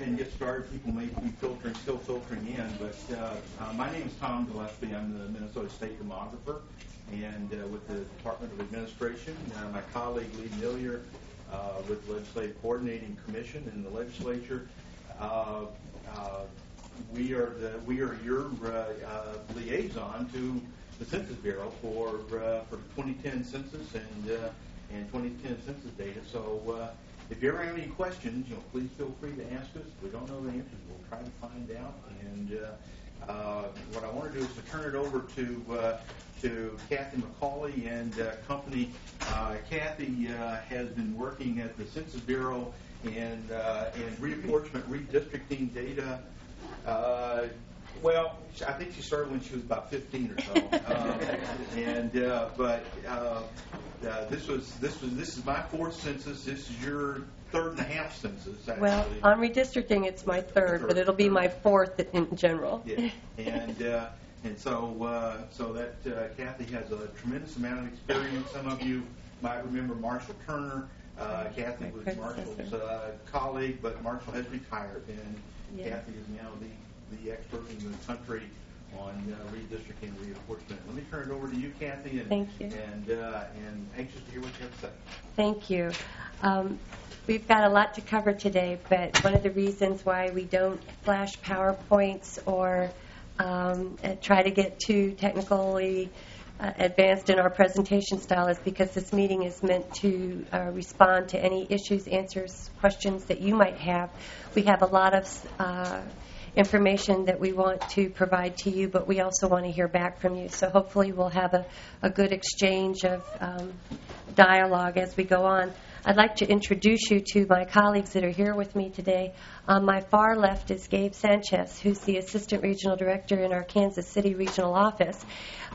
and get started. People may be still filtering in, but my name is Tom Gillespie. I'm the Minnesota State Demographer, and with the Department of Administration. My colleague Lee Millier with the Legislative Coordinating Commission in the legislature. We are your liaison to the Census Bureau for the 2010 census and 2010 census data. So if you ever have any questions, please feel free to ask us. If we don't know the answers, we'll try to find out. And what I want to do is to turn it over to Kathy McCauley and company. Kathy has been working at the Census Bureau and reapportionment, redistricting data. Well, I think she started when she was about 15 or so, this is my fourth census. This is your third and a half census. Actually. Well, on redistricting, it's my third, but it'll be my fourth in general. Yeah, and so that Kathy has a tremendous amount of experience. Some of you might remember Marshall Turner. Kathy was Marshall's colleague, but Marshall has retired, and Kathy is now the expert in the country on redistricting and reapportionment. Let me turn it over to you, Kathy. Thank you. And anxious to hear what you have to say. Thank you. We've got a lot to cover today, but one of the reasons why we don't flash PowerPoints or try to get too technically advanced in our presentation style is because this meeting is meant to respond to any issues, answers, questions that you might have. We have a lot of information that we want to provide to you, but we also want to hear back from you. So hopefully we'll have a good exchange of dialogue as we go on. I'd like to introduce you to my colleagues that are here with me today. On my far left is Gabe Sanchez, who's the Assistant Regional Director in our Kansas City Regional Office.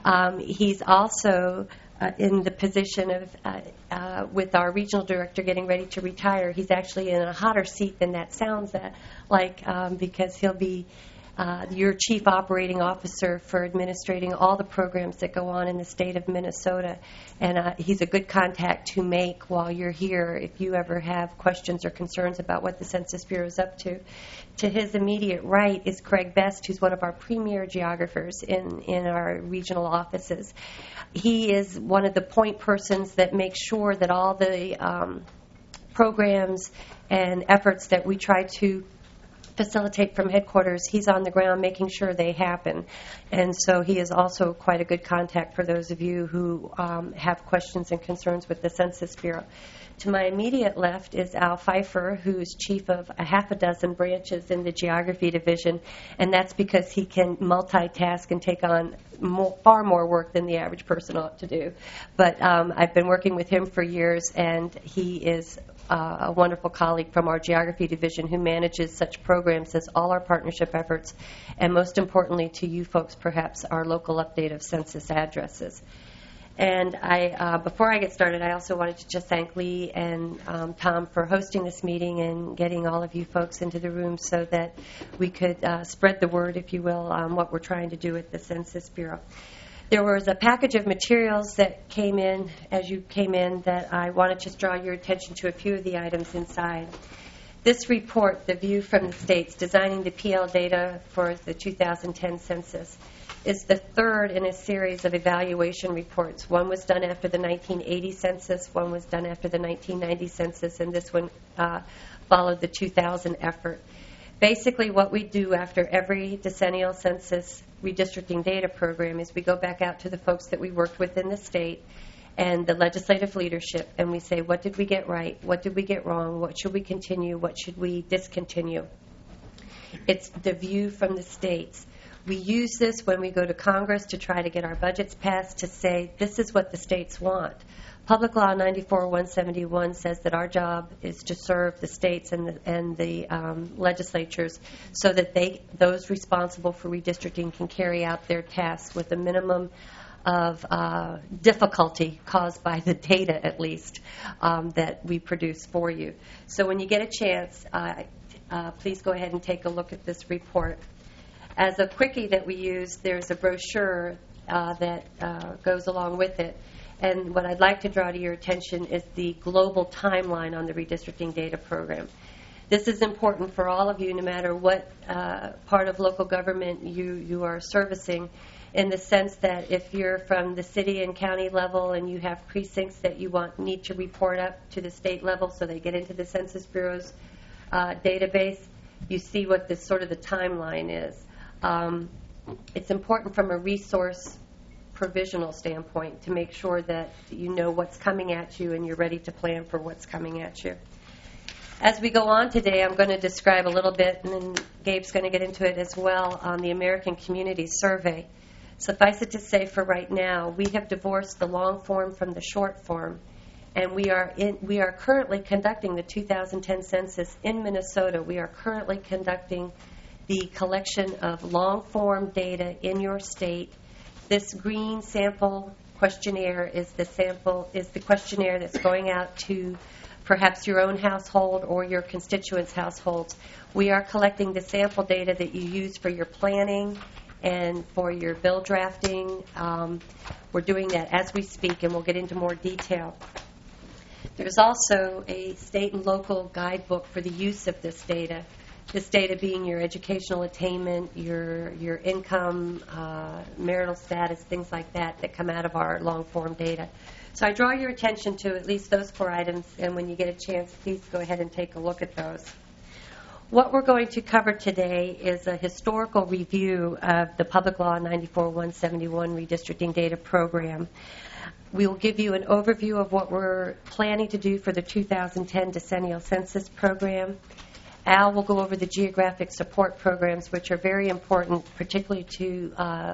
He's also in the position of, with our Regional Director getting ready to retire. He's actually in a hotter seat than that sounds like because he'll be your Chief Operating Officer for administrating all the programs that go on in the state of Minnesota. And he's a good contact to make while you're here if you ever have questions or concerns about what the Census Bureau is up to. To his immediate right is Craig Best, who's one of our premier geographers in our regional offices. He is one of the point persons that makes sure that all the programs and efforts that we try to facilitate from headquarters, he's on the ground making sure they happen. And so he is also quite a good contact for those of you who have questions and concerns with the Census Bureau. To my immediate left is Al Pfeiffer, who's chief of a half a dozen branches in the Geography Division, and that's because he can multitask and take on far more work than the average person ought to do. But I've been working with him for years, and he is a wonderful colleague from our Geography Division who manages such programs as all our partnership efforts, and most importantly to you folks, perhaps, our local update of census addresses. And before I get started, I also wanted to just thank Lee and Tom for hosting this meeting and getting all of you folks into the room so that we could spread the word, if you will, on what we're trying to do at the Census Bureau. There was a package of materials that came in as you came in that I want to just draw your attention to a few of the items inside. This report, The View from the States, Designing the PL Data for the 2010 Census, is the third in a series of evaluation reports. One was done after the 1980 census, one was done after the 1990 census, and this one followed the 2000 effort. Basically, what we do after every decennial census redistricting data program is we go back out to the folks that we worked with in the state and the legislative leadership, and we say, what did we get right? What did we get wrong? What should we continue? What should we discontinue? It's the view from the states. We use this when we go to Congress to try to get our budgets passed to say, this is what the states want. Public Law 94-171 says that our job is to serve the states and the legislatures so that those responsible for redistricting can carry out their tasks with a minimum of difficulty caused by the data, at least, that we produce for you. So when you get a chance, please go ahead and take a look at this report. As a quickie that we use, there's a brochure that goes along with it. And what I'd like to draw to your attention is the global timeline on the redistricting data program. This is important for all of you, no matter what part of local government you are servicing, in the sense that if you're from the city and county level and you have precincts that you need to report up to the state level so they get into the Census Bureau's database, you see what this sort of the timeline is. It's important from a resource provisional standpoint to make sure that you know what's coming at you and you're ready to plan for what's coming at you. As we go on today, I'm going to describe a little bit, and then Gabe's going to get into it as well, on the American Community Survey. Suffice it to say, for right now, we have divorced the long form from the short form, and we are currently conducting the 2010 census in Minnesota. We are currently conducting the collection of long form data in your state. This green sample questionnaire is the questionnaire that's going out to perhaps your own household or your constituents' households. We are collecting the sample data that you use for your planning and for your bill drafting. We're doing that as we speak, and we'll get into more detail. There's also a state and local guidebook for the use of this data. This data being your educational attainment, your income, marital status, things like that come out of our long-form data. So I draw your attention to at least those 4 items, and when you get a chance, please go ahead and take a look at those. What we're going to cover today is a historical review of the Public Law 94-171 Redistricting Data Program. We will give you an overview of what we're planning to do for the 2010 Decennial Census Program. Al will go over the geographic support programs, which are very important, particularly to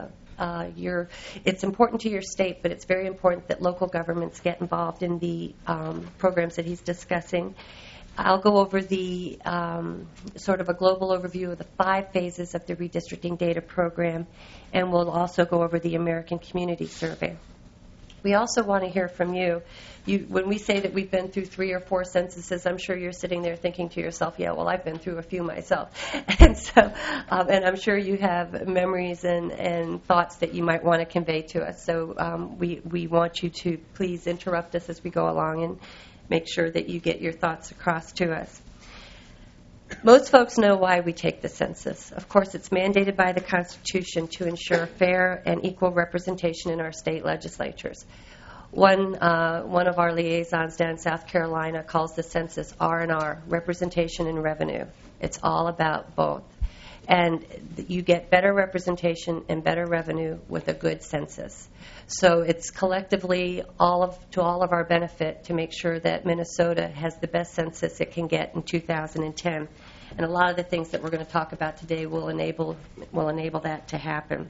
it's important to your state, but it's very important that local governments get involved in the programs that he's discussing. I'll go over the sort of a global overview of the 5 phases of the Redistricting Data Program, and we'll also go over the American Community Survey. We also want to hear from you. When we say that we've been through 3 or 4 censuses, I'm sure you're sitting there thinking to yourself, yeah, well, I've been through a few myself. And and I'm sure you have memories and thoughts that you might want to convey to us. So we want you to please interrupt us as we go along and make sure that you get your thoughts across to us. Most folks know why we take the census. Of course, it's mandated by the Constitution to ensure fair and equal representation in our state legislatures. One of our liaisons down in South Carolina calls the census R&R, representation and revenue. It's all about both. And you get better representation and better revenue with a good census. So it's collectively to all of our benefit to make sure that Minnesota has the best census it can get in 2010. And a lot of the things that we're going to talk about today will enable that to happen.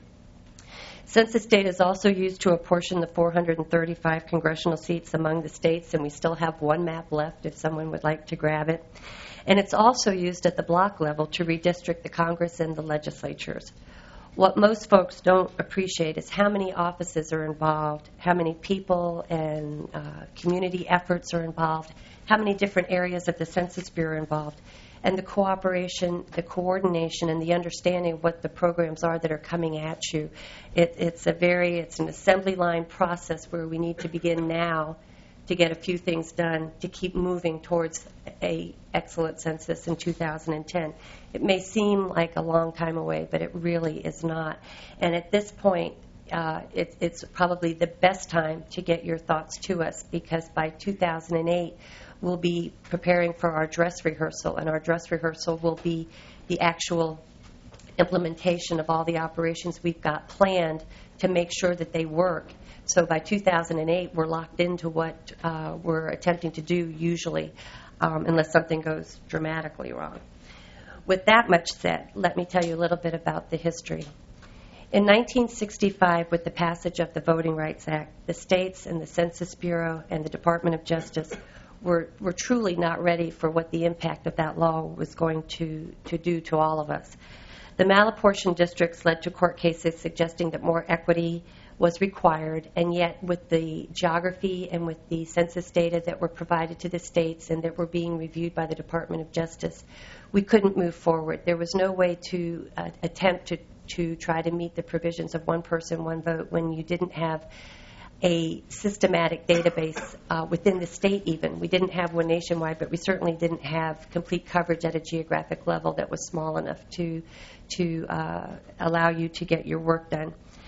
Census data is also used to apportion the 435 congressional seats among the states, and we still have 1 map left if someone would like to grab it. And it's also used at the block level to redistrict the Congress and the legislatures. What most folks don't appreciate is how many offices are involved, how many people and community efforts are involved, how many different areas of the Census Bureau are involved, and the cooperation, the coordination, and the understanding of what the programs are that are coming at you. It's an assembly line process where we need to begin now to get a few things done to keep moving towards a excellent census in 2010. It may seem like a long time away, but it really is not. And at this point, it's probably the best time to get your thoughts to us, because by 2008, we'll be preparing for our dress rehearsal, and our dress rehearsal will be the actual implementation of all the operations we've got planned to make sure that they work. So by 2008, we're locked into what we're attempting to do usually, unless something goes dramatically wrong. With that much said, let me tell you a little bit about the history. In 1965, with the passage of the Voting Rights Act, the states and the Census Bureau and the Department of Justice were truly not ready for what the impact of that law was going to do to all of us. The malapportioned districts led to court cases suggesting that more equity was required, and yet with the geography and with the census data that were provided to the states and that were being reviewed by the Department of Justice, we couldn't move forward. There was no way to attempt to try to meet the provisions of one person, one vote when you didn't have a systematic database within the state even. We didn't have one nationwide, but we certainly didn't have complete coverage at a geographic level that was small enough to allow you to get your work done.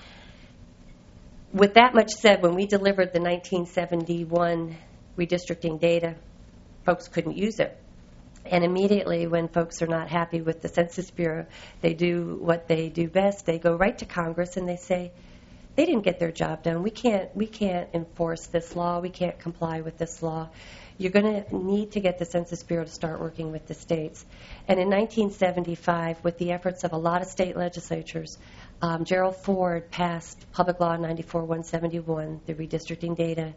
With that much said, when we delivered the 1971 redistricting data, folks couldn't use it. And immediately when folks are not happy with the Census Bureau, they do what they do best. They go right to Congress and they say, they didn't get their job done. We can't enforce this law. We can't comply with this law. You're going to need to get the Census Bureau to start working with the states. And in 1975, with the efforts of a lot of state legislatures, Gerald Ford passed Public Law 94-171, the Redistricting Data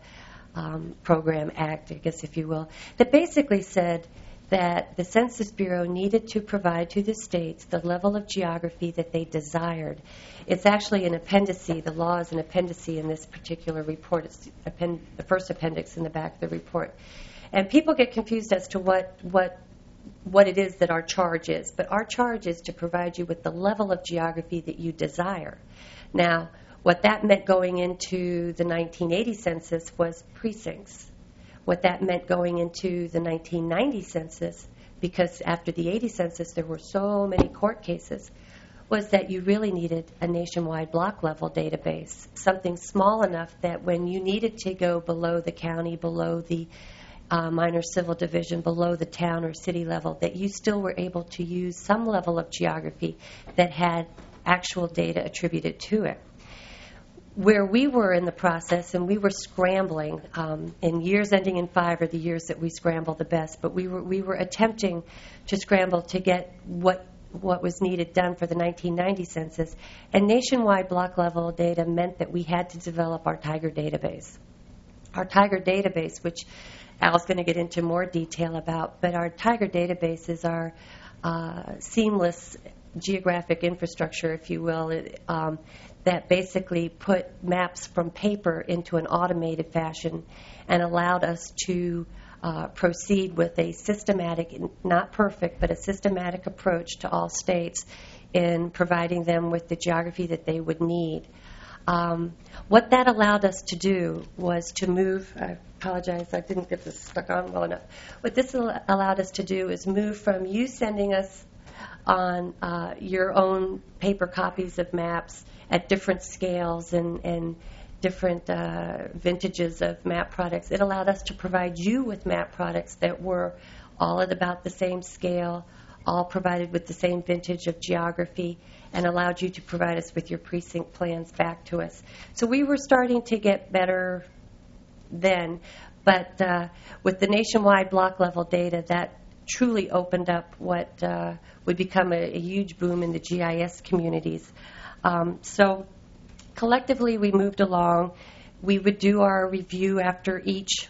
Program Act, I guess if you will, that basically said that the Census Bureau needed to provide to the states the level of geography that they desired. It's actually an appendice. The law is an appendice in this particular report. It's the first appendix in the back of the report. And people get confused as to what it is that our charge is. But our charge is to provide you with the level of geography that you desire. Now, what that meant going into the 1980 census was precincts. What that meant going into the 1990 census, because after the 80 census there were so many court cases, was that you really needed a nationwide block-level database, something small enough that when you needed to go below the county, below the minor civil division, below the town or city level, that you still were able to use some level of geography that had actual data attributed to it. Where we were in the process, and we were scrambling, in years ending in 5 are the years that we scramble the best, but we were attempting to scramble to get what was needed done for the 1990 census. And nationwide block-level data meant that we had to develop our Tiger database. Our Tiger database, which Al's going to get into more detail about, but our Tiger database is our seamless geographic infrastructure, if you will, that basically put maps from paper into an automated fashion and allowed us to proceed with a systematic, not perfect, but a systematic approach to all states in providing them with the geography that they would need. What that allowed us to do was to move, I apologize, I didn't get this stuck on well enough. What this allowed us to do is move from you sending us on your own paper copies of maps at different scales and different vintages of map products. It allowed us to provide you with map products that were all at about the same scale, all provided with the same vintage of geography, and allowed you to provide us with your precinct plans back to us. So we were starting to get better then, but with the nationwide block-level data, that truly opened up what would become a huge boom in the GIS communities. So collectively, we moved along. We would do our review after each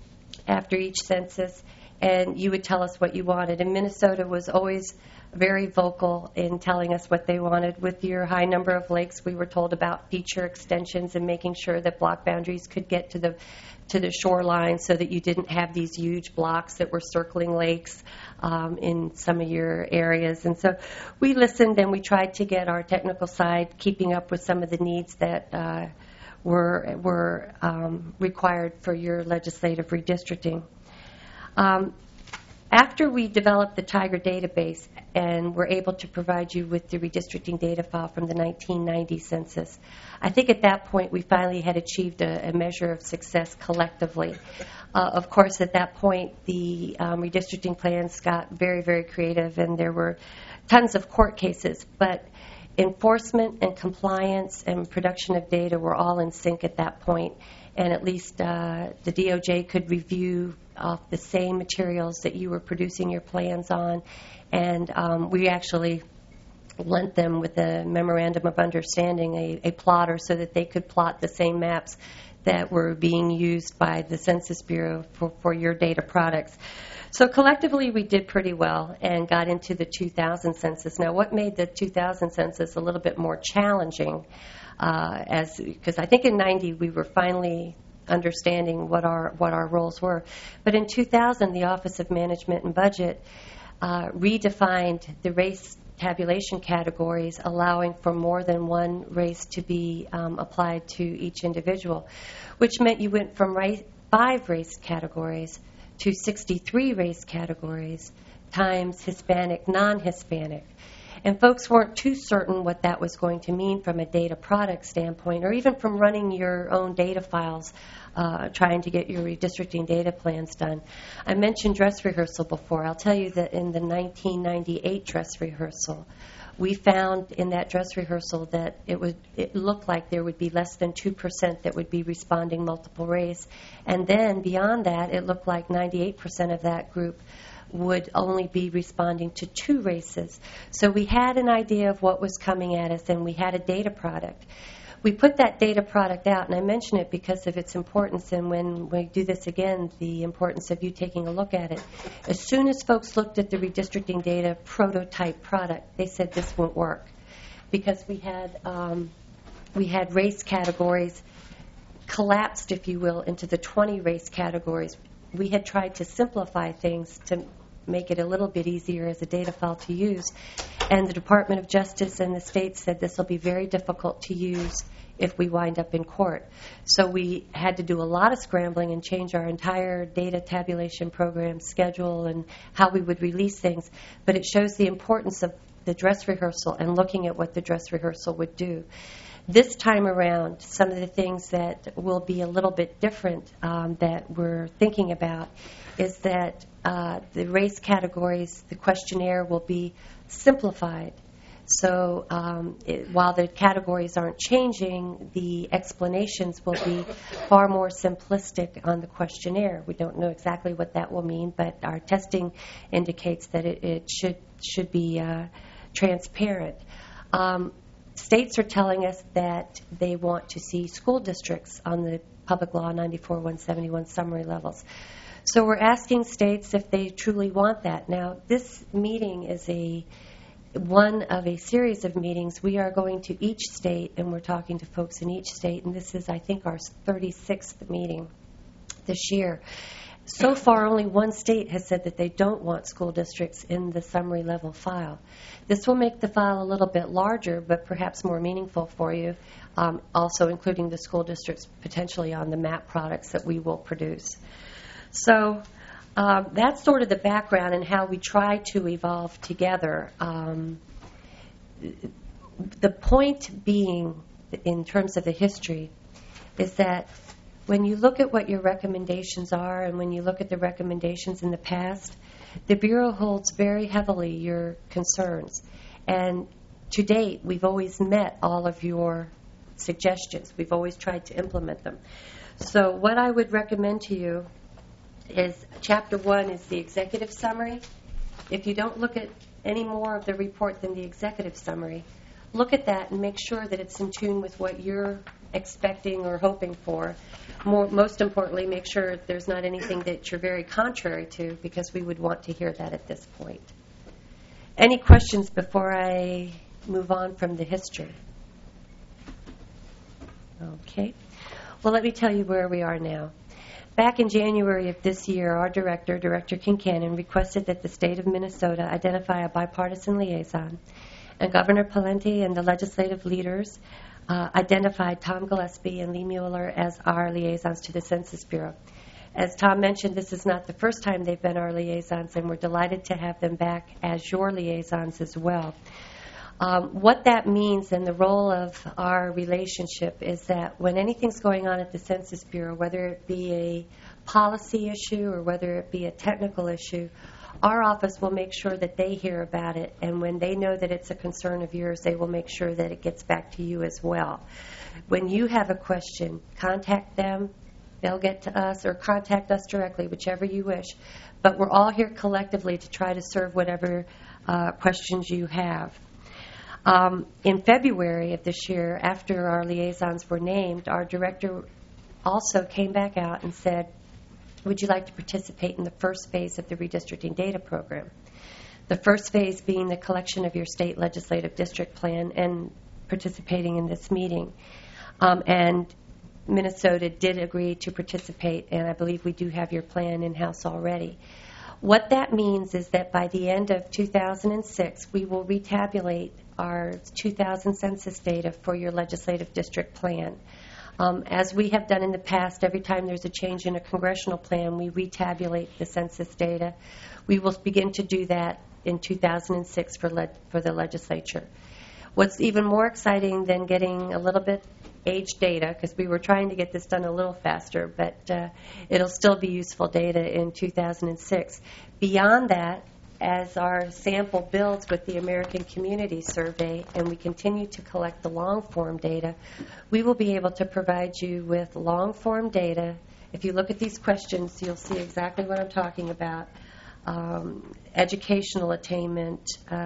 census, and you would tell us what you wanted. And Minnesota was always very vocal in telling us what they wanted. With your high number of lakes, we were told about feature extensions and making sure that block boundaries could get to the shoreline so that you didn't have these huge blocks that were circling lakes in some of your areas. And so we listened and we tried to get our technical side keeping up with some of the needs that were required for your legislative redistricting. After we developed the Tiger database and were able to provide you with the redistricting data file from the 1990 census, I think at that point we finally had achieved a measure of success collectively. Of course, at that point, the redistricting plans got very, very creative, and there were tons of court cases, but enforcement and compliance and production of data were all in sync at that point, and at least the DOJ could review off the same materials that you were producing your plans on, and we actually lent them with a memorandum of understanding, a plotter, so that they could plot the same maps that were being used by the Census Bureau for your data products. So collectively, we did pretty well and got into the 2000 census. Now, what made the 2000 census a little bit more challenging, because I think in 90 we were finally understanding what our roles were. But in 2000, the Office of Management and Budget redefined the race tabulation categories, allowing for more than one race to be applied to each individual, which meant you went from 5 race categories to 63 race categories times Hispanic, non-Hispanic. And folks weren't too certain what that was going to mean from a data product standpoint, or even from running your own data files, trying to get your redistricting data plans done. I mentioned dress rehearsal before. I'll tell you that in the 1998 dress rehearsal, we found in that dress rehearsal that it looked like there would be less than 2% that would be responding multiple race. And then beyond that, it looked like 98% of that group would only be responding to 2 races. So we had an idea of what was coming at us, and we had a data product. We put that data product out, and I mention it because of its importance, and when we do this again, the importance of you taking a look at it. As soon as folks looked at the redistricting data prototype product, they said this won't work, because we had race categories collapsed, if you will, into the 20 race categories. We had tried to simplify things to make it a little bit easier as a data file to use. And the Department of Justice and the state said this will be very difficult to use if we wind up in court. So we had to do a lot of scrambling and change our entire data tabulation program schedule and how we would release things. But it shows the importance of the dress rehearsal and looking at what the dress rehearsal would do. This time around, some of the things that will be a little bit different that we're thinking about is that the race categories, the questionnaire will be simplified. So while the categories aren't changing, the explanations will be far more simplistic on the questionnaire. We don't know exactly what that will mean, but our testing indicates that it should be transparent. States are telling us that they want to see school districts on the Public Law 94-171 summary levels. So we're asking states if they truly want that. Now, this meeting is one of a series of meetings. We are going to each state, and we're talking to folks in each state, and this is, I think, our 36th meeting this year. So far, only one state has said that they don't want school districts in the summary level file. This will make the file a little bit larger, but perhaps more meaningful for you, also including the school districts potentially on the map products that we will produce. So that's sort of the background and how we try to evolve together. The point being, in terms of the history, is that when you look at what your recommendations are and when you look at the recommendations in the past, the Bureau holds very heavily your concerns. And to date, we've always met all of your suggestions. We've always tried to implement them. So what I would recommend to you is Chapter 1 is the executive summary. If you don't look at any more of the report than the executive summary, look at that and make sure that it's in tune with what you're expecting or hoping for. Most importantly, make sure there's not anything that you're very contrary to, because we would want to hear that at this point. Any questions before I move on from the history? Okay. Well, let me tell you where we are now. Back in January of this year, our director, Director Kincannon, requested that the state of Minnesota identify a bipartisan liaison, and Governor Pawlenty and the legislative leaders identified Tom Gillespie and Lee Mueller as our liaisons to the Census Bureau. As Tom mentioned, this is not the first time they've been our liaisons, and we're delighted to have them back as your liaisons as well. What that means and the role of our relationship is that when anything's going on at the Census Bureau, whether it be a policy issue or whether it be a technical issue, our office will make sure that they hear about it, and when they know that it's a concern of yours, they will make sure that it gets back to you as well. When you have a question, contact them. They'll get to us, or contact us directly, whichever you wish. But we're all here collectively to try to serve whatever questions you have. In February of this year, after our liaisons were named, our director also came back out and said, would you like to participate in the first phase of the redistricting data program? The first phase being the collection of your state legislative district plan and participating in this meeting. And Minnesota did agree to participate, and I believe we do have your plan in-house already. What that means is that by the end of 2006, we will retabulate our 2000 census data for your legislative district plan. As we have done in the past, every time there's a change in a congressional plan, we retabulate the census data. We will begin to do that in 2006 for the legislature. What's even more exciting than getting a little bit age data, because we were trying to get this done a little faster, but it'll still be useful data in 2006. Beyond that, as our sample builds with the American Community Survey and we continue to collect the long-form data, we will be able to provide you with long-form data. If you look at these questions, you'll see exactly what I'm talking about. Educational attainment,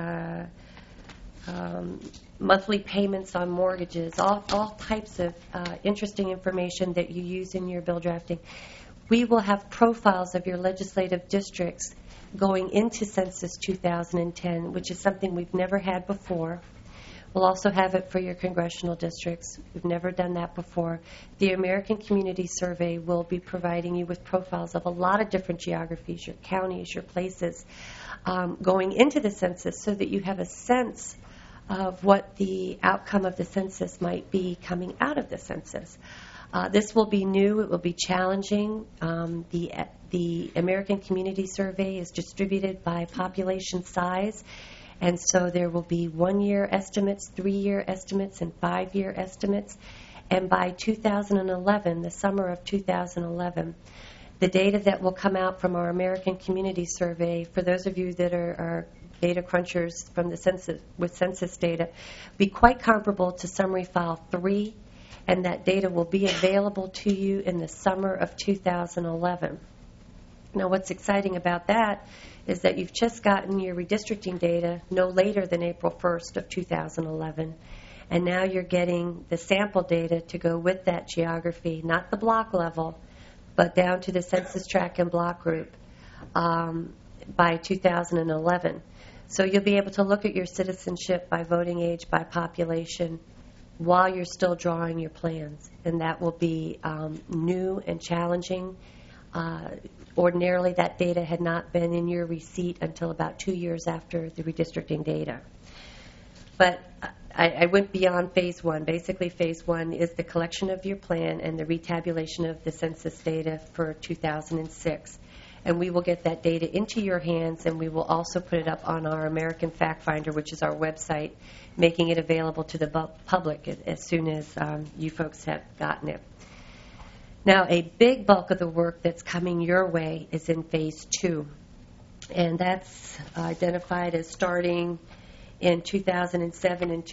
monthly payments on mortgages, all types of interesting information that you use in your bill drafting. We will have profiles of your legislative districts going into Census 2010, which is something we've never had before. We'll also have it for your congressional districts. We've never done that before. The American Community Survey will be providing you with profiles of a lot of different geographies, your counties, your places, going into the census so that you have a sense of what the outcome of the census might be coming out of the census. This will be new. It will be challenging. The American Community Survey is distributed by population size, and so there will be 1-year estimates, 3-year estimates, and 5-year estimates. And by 2011, the summer of 2011, the data that will come out from our American Community Survey, for those of you that are data crunchers from the census with census data, be quite comparable to Summary File 3, and that data will be available to you in the summer of 2011. Now, what's exciting about that is that you've just gotten your redistricting data no later than April 1st of 2011, and now you're getting the sample data to go with that geography, not the block level, but down to the census tract and block group by 2011. So you'll be able to look at your citizenship by voting age, by population, while you're still drawing your plans. And that will be new and challenging. Ordinarily, that data had not been in your receipt until about 2 years after the redistricting data. But I went beyond Phase 1. Basically, Phase 1 is the collection of your plan and the retabulation of the census data for 2006. And we will get that data into your hands, and we will also put it up on our American Fact Finder, which is our website, making it available to the public as soon as you folks have gotten it. Now, a big bulk of the work that's coming your way is in Phase 2, and that's identified as starting in 2007 and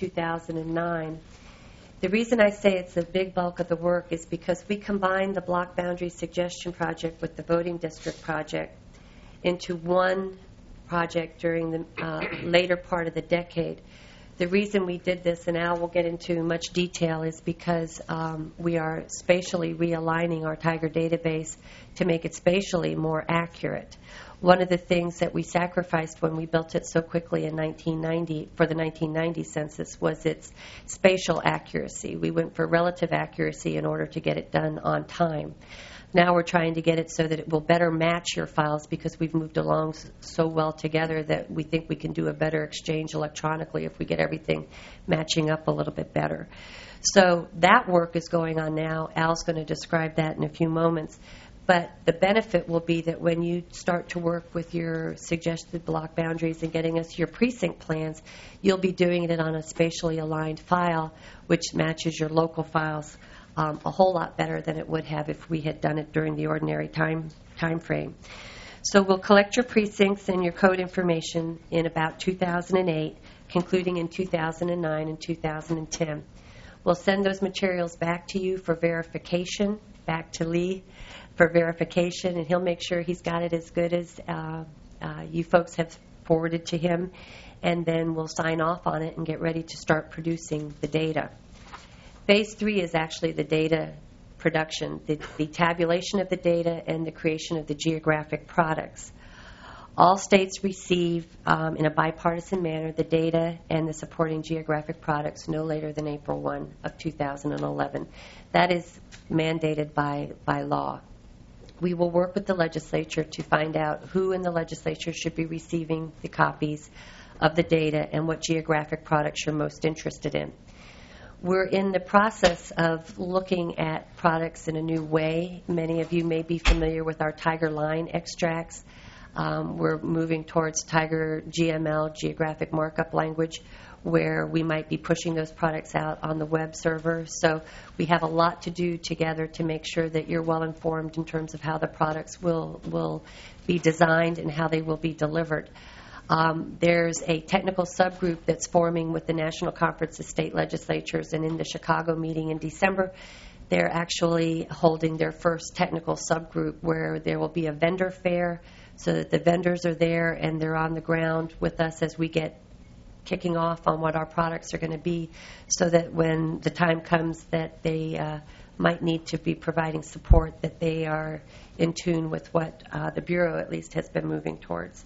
2009. The reason I say it's a big bulk of the work is because we combined the Block Boundary Suggestion Project with the Voting District Project into one project during the later part of the decade. The reason we did this, and Al will get into much detail, is because we are spatially realigning our Tiger database to make it spatially more accurate. One of the things that we sacrificed when we built it so quickly in 1990 for the 1990 census was its spatial accuracy. We went for relative accuracy in order to get it done on time. Now we're trying to get it so that it will better match your files because we've moved along so well together that we think we can do a better exchange electronically if we get everything matching up a little bit better. So that work is going on now. Al's going to describe that in a few moments. But the benefit will be that when you start to work with your suggested block boundaries and getting us your precinct plans, you'll be doing it on a spatially aligned file, which matches your local files a whole lot better than it would have if we had done it during the ordinary time frame. So we'll collect your precincts and your code information in about 2008, concluding in 2009 and 2010. We'll send those materials back to you for verification, back to Lee for verification, and he'll make sure he's got it as good as you folks have forwarded to him, and then we'll sign off on it and get ready to start producing the data. Phase 3 is actually the data production, the tabulation of the data and the creation of the geographic products. All states receive, in a bipartisan manner, the data and the supporting geographic products no later than April 1 of 2011. That is mandated by law. we will work with the legislature to find out who in the legislature should be receiving the copies of the data and what geographic products you're most interested in. We're in the process of looking at products in a new way. Many of you may be familiar with our Tiger Line extracts. We're moving towards Tiger GML, Geographic Markup Language, where we might be pushing those products out on the web server. So we have a lot to do together to make sure that you're well informed in terms of how the products will be designed and how they will be delivered. There's a technical subgroup that's forming with the National Conference of State Legislatures, and in the Chicago meeting in December, they're actually holding their first technical subgroup where there will be a vendor fair so that the vendors are there and they're on the ground with us as we get kicking off on what our products are going to be, so that when the time comes that they might need to be providing support, that they are in tune with what the Bureau at least has been moving towards.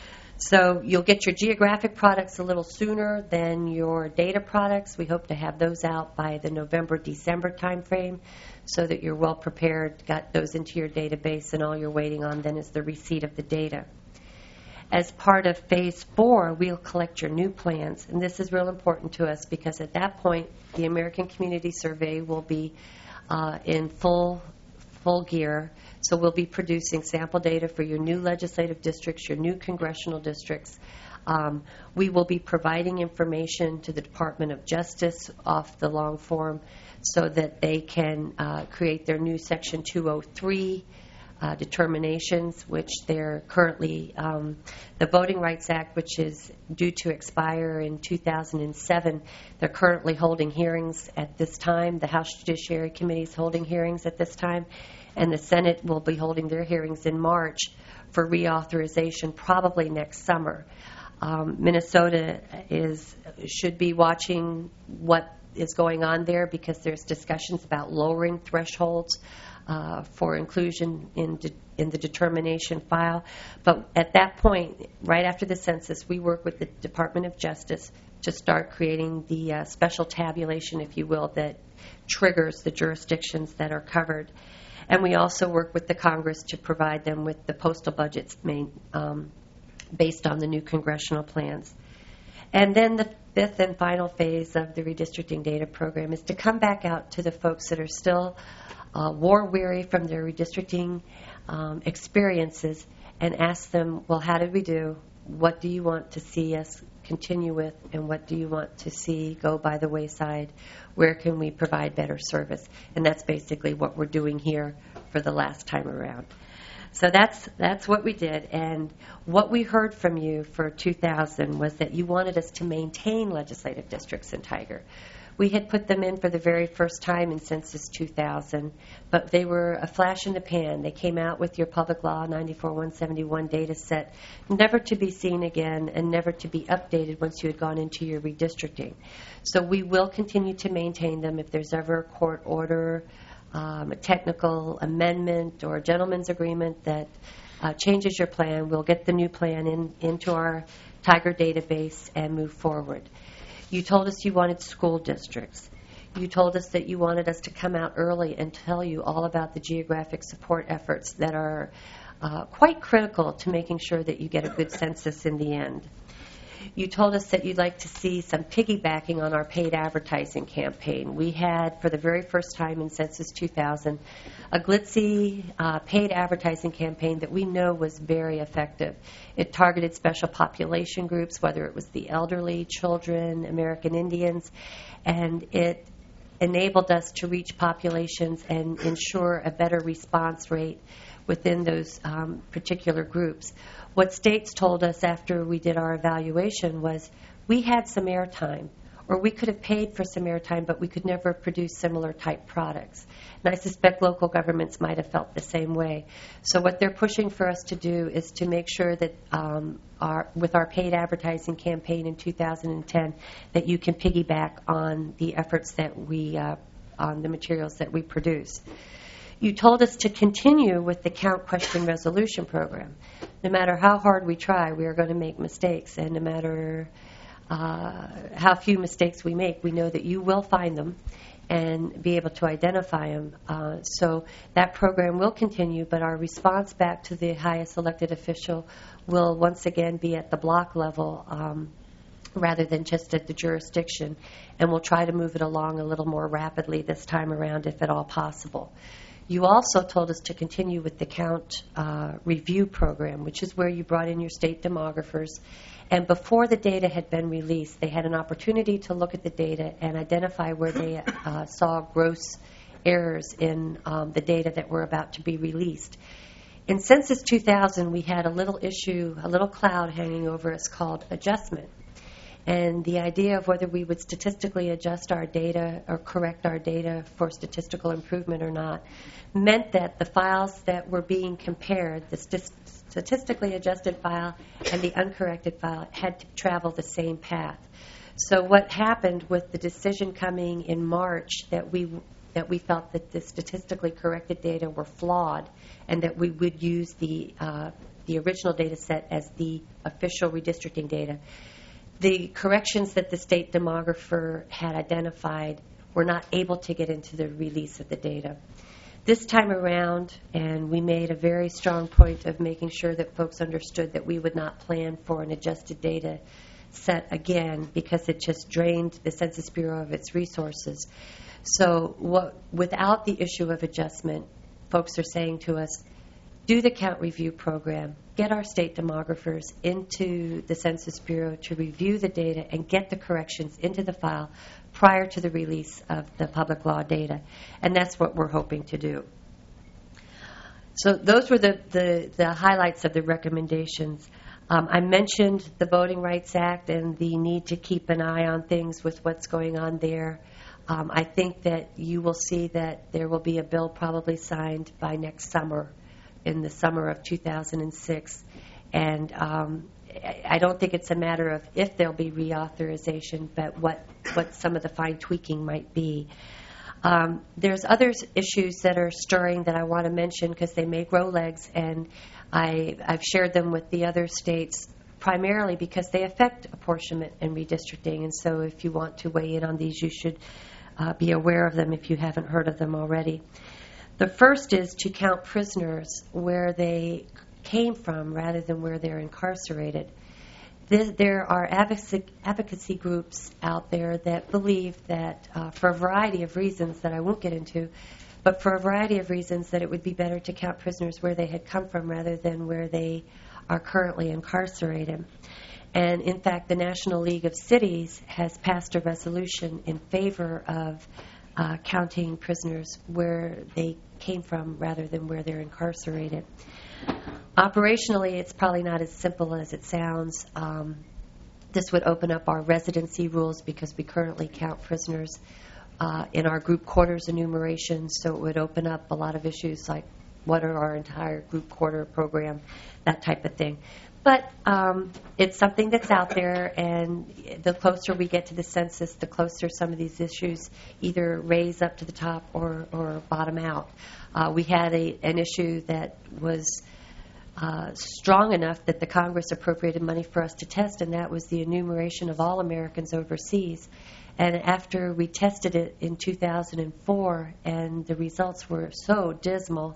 So you'll get your geographic products a little sooner than your data products. We hope to have those out by the November-December timeframe so that you're well prepared, got those into your database, and all you're waiting on then is the receipt of the data. As part of Phase 4, we'll collect your new plans, and this is real important to us because at that point, the American Community Survey will be in full gear. So we'll be producing sample data for your new legislative districts, your new congressional districts. We will be providing information to the Department of Justice off the long form so that they can create their new Section 203 determinations, which they're currently, the Voting Rights Act, which is due to expire in 2007, they're currently holding hearings at this time. The House Judiciary Committee is holding hearings at this time, and the Senate will be holding their hearings in March for reauthorization probably next summer. Minnesota should be watching what is going on there because there's discussions about lowering thresholds for inclusion in the determination file. But at that point, right after the census, we work with the Department of Justice to start creating the special tabulation, if you will, that triggers the jurisdictions that are covered. And we also work with the Congress to provide them with the postal budgets based on the new congressional plans. And then the fifth and final phase of the redistricting data program is to come back out to the folks that are still war-weary from their redistricting experiences and ask them, well, how did we do? What do you want to see us continue with? And what do you want to see go by the wayside? Where can we provide better service? And that's basically what we're doing here for the last time around. So that's what we did. And what we heard from you for 2000 was that you wanted us to maintain legislative districts in Tiger. We had put them in for the very first time in Census 2000, but they were a flash in the pan. They came out with your Public Law 94-171 data set, never to be seen again and never to be updated once you had gone into your redistricting. So we will continue to maintain them. If there's ever a court order, a technical amendment, or a gentleman's agreement that changes your plan, we'll get the new plan into our Tiger database and move forward. You told us you wanted school districts. You told us that you wanted us to come out early and tell you all about the geographic support efforts that are quite critical to making sure that you get a good census in the end. You told us that you'd like to see some piggybacking on our paid advertising campaign. We had, for the very first time in Census 2000, a glitzy paid advertising campaign that we know was very effective. It targeted special population groups, whether it was the elderly, children, American Indians, and it enabled us to reach populations and ensure a better response rate within those particular groups. What states told us after we did our evaluation was we had some airtime, or we could have paid for some airtime, but we could never produce similar type products. And I suspect local governments might have felt the same way. So what they're pushing for us to do is to make sure that with our paid advertising campaign in 2010, that you can piggyback on the efforts that on the materials that we produce. You told us to continue with the count question resolution program. No matter how hard we try, we are going to make mistakes, and no matter how few mistakes we make, we know that you will find them, and be able to identify them. So that program will continue, but our response back to the highest elected official will once again be at the block level rather than just at the jurisdiction, and we'll try to move it along a little more rapidly this time around if at all possible. You also told us to continue with the count review program, which is where you brought in your state demographers. And before the data had been released, they had an opportunity to look at the data and identify where they saw gross errors in the data that were about to be released. In Census 2000, we had a little issue, a little cloud hanging over us called adjustment. And the idea of whether we would statistically adjust our data or correct our data for statistical improvement or not meant that the files that were being compared, the statistically adjusted file and the uncorrected file, had to travel the same path. So what happened with the decision coming in March that we felt that the statistically corrected data were flawed and that we would use the original data set as the official redistricting data. The corrections that the state demographer had identified were not able to get into the release of the data. This time around, and we made a very strong point of making sure that folks understood that we would not plan for an adjusted data set again because it just drained the Census Bureau of its resources. So without the issue of adjustment, folks are saying to us, do the count review program, get our state demographers into the Census Bureau to review the data and get the corrections into the file prior to the release of the public law data. And that's what we're hoping to do. So those were the highlights of the recommendations. I mentioned the Voting Rights Act and the need to keep an eye on things with what's going on there. I think that you will see that there will be a bill probably signed by next summer, in the summer of 2006. And I don't think it's a matter of if there'll be reauthorization, but what some of the fine tweaking might be. There's other issues that are stirring that I want to mention because they may grow legs, and I've shared them with the other states primarily because they affect apportionment and redistricting. And so if you want to weigh in on these, you should be aware of them if you haven't heard of them already. The first is to count prisoners where they came from rather than where they're incarcerated. There are advocacy groups out there that believe that for a variety of reasons that I won't get into, but for a variety of reasons that it would be better to count prisoners where they had come from rather than where they are currently incarcerated. And in fact, the National League of Cities has passed a resolution in favor of counting prisoners where they came from rather than where they're incarcerated. Operationally, it's probably not as simple as it sounds. This would open up our residency rules because we currently count prisoners in our group quarters enumeration, so it would open up a lot of issues like what are our entire group quarter program, that type of thing. But it's something that's out there, and the closer we get to the census, the closer some of these issues either raise up to the top or bottom out. We had an issue that was strong enough that the Congress appropriated money for us to test, and that was the enumeration of all Americans overseas. And after we tested it in 2004 and the results were so dismal,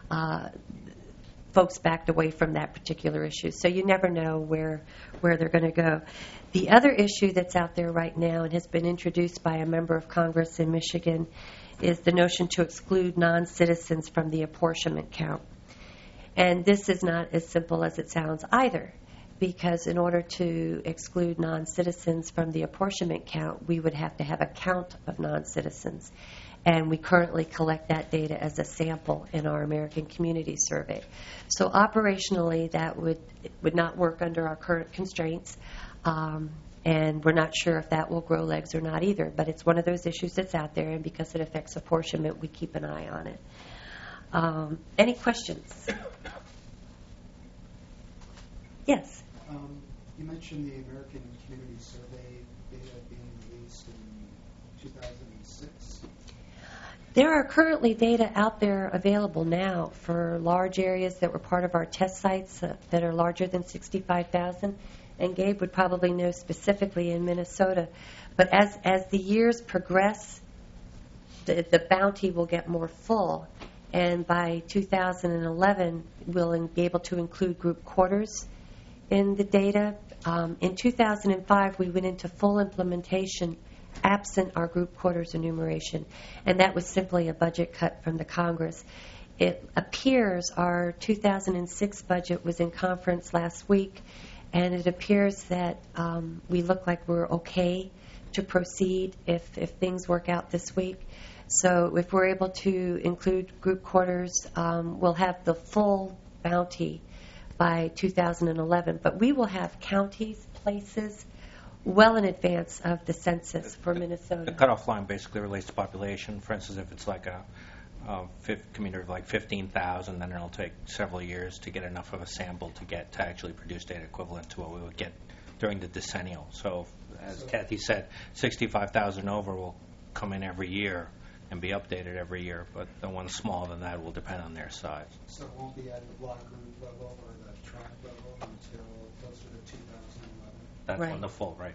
folks backed away from that particular issue. So you never know where they're going to go. The other issue that's out there right now and has been introduced by a member of Congress in Michigan is the notion to exclude non-citizens from the apportionment count. And this is not as simple as it sounds either, because in order to exclude non-citizens from the apportionment count, we would have to have a count of non-citizens. And we currently collect that data as a sample in our American Community Survey. So operationally, that would not work under our current constraints, and we're not sure if that will grow legs or not either. But it's one of those issues that's out there, and because it affects apportionment, we keep an eye on it. Any questions? Yes? You mentioned the American Community Survey data being released in 2006. There are currently data out there available now for large areas that were part of our test sites that are larger than 65,000. And Gabe would probably know specifically in Minnesota. But as the years progress, the bounty will get more full. And by 2011, we'll be able to include group quarters in the data. In 2005, we went into full implementation absent our group quarters enumeration, and that was simply a budget cut from the Congress. It appears our 2006 budget was in conference last week, and it appears that we look like we're okay to proceed if things work out this week. So if we're able to include group quarters, we'll have the full bounty by 2011. But we will have counties, places, well in advance of the census for Minnesota. The cutoff line basically relates to population. For instance, if it's like a community of like 15,000, then it'll take several years to get enough of a sample to actually produce data equivalent to what we would get during the decennial. So, as Kathy said, 65,000 over will come in every year and be updated every year, but the ones smaller than that will depend on their size. So it won't be at the block group level or the track level until closer to 2011? That's Right. when the full, right?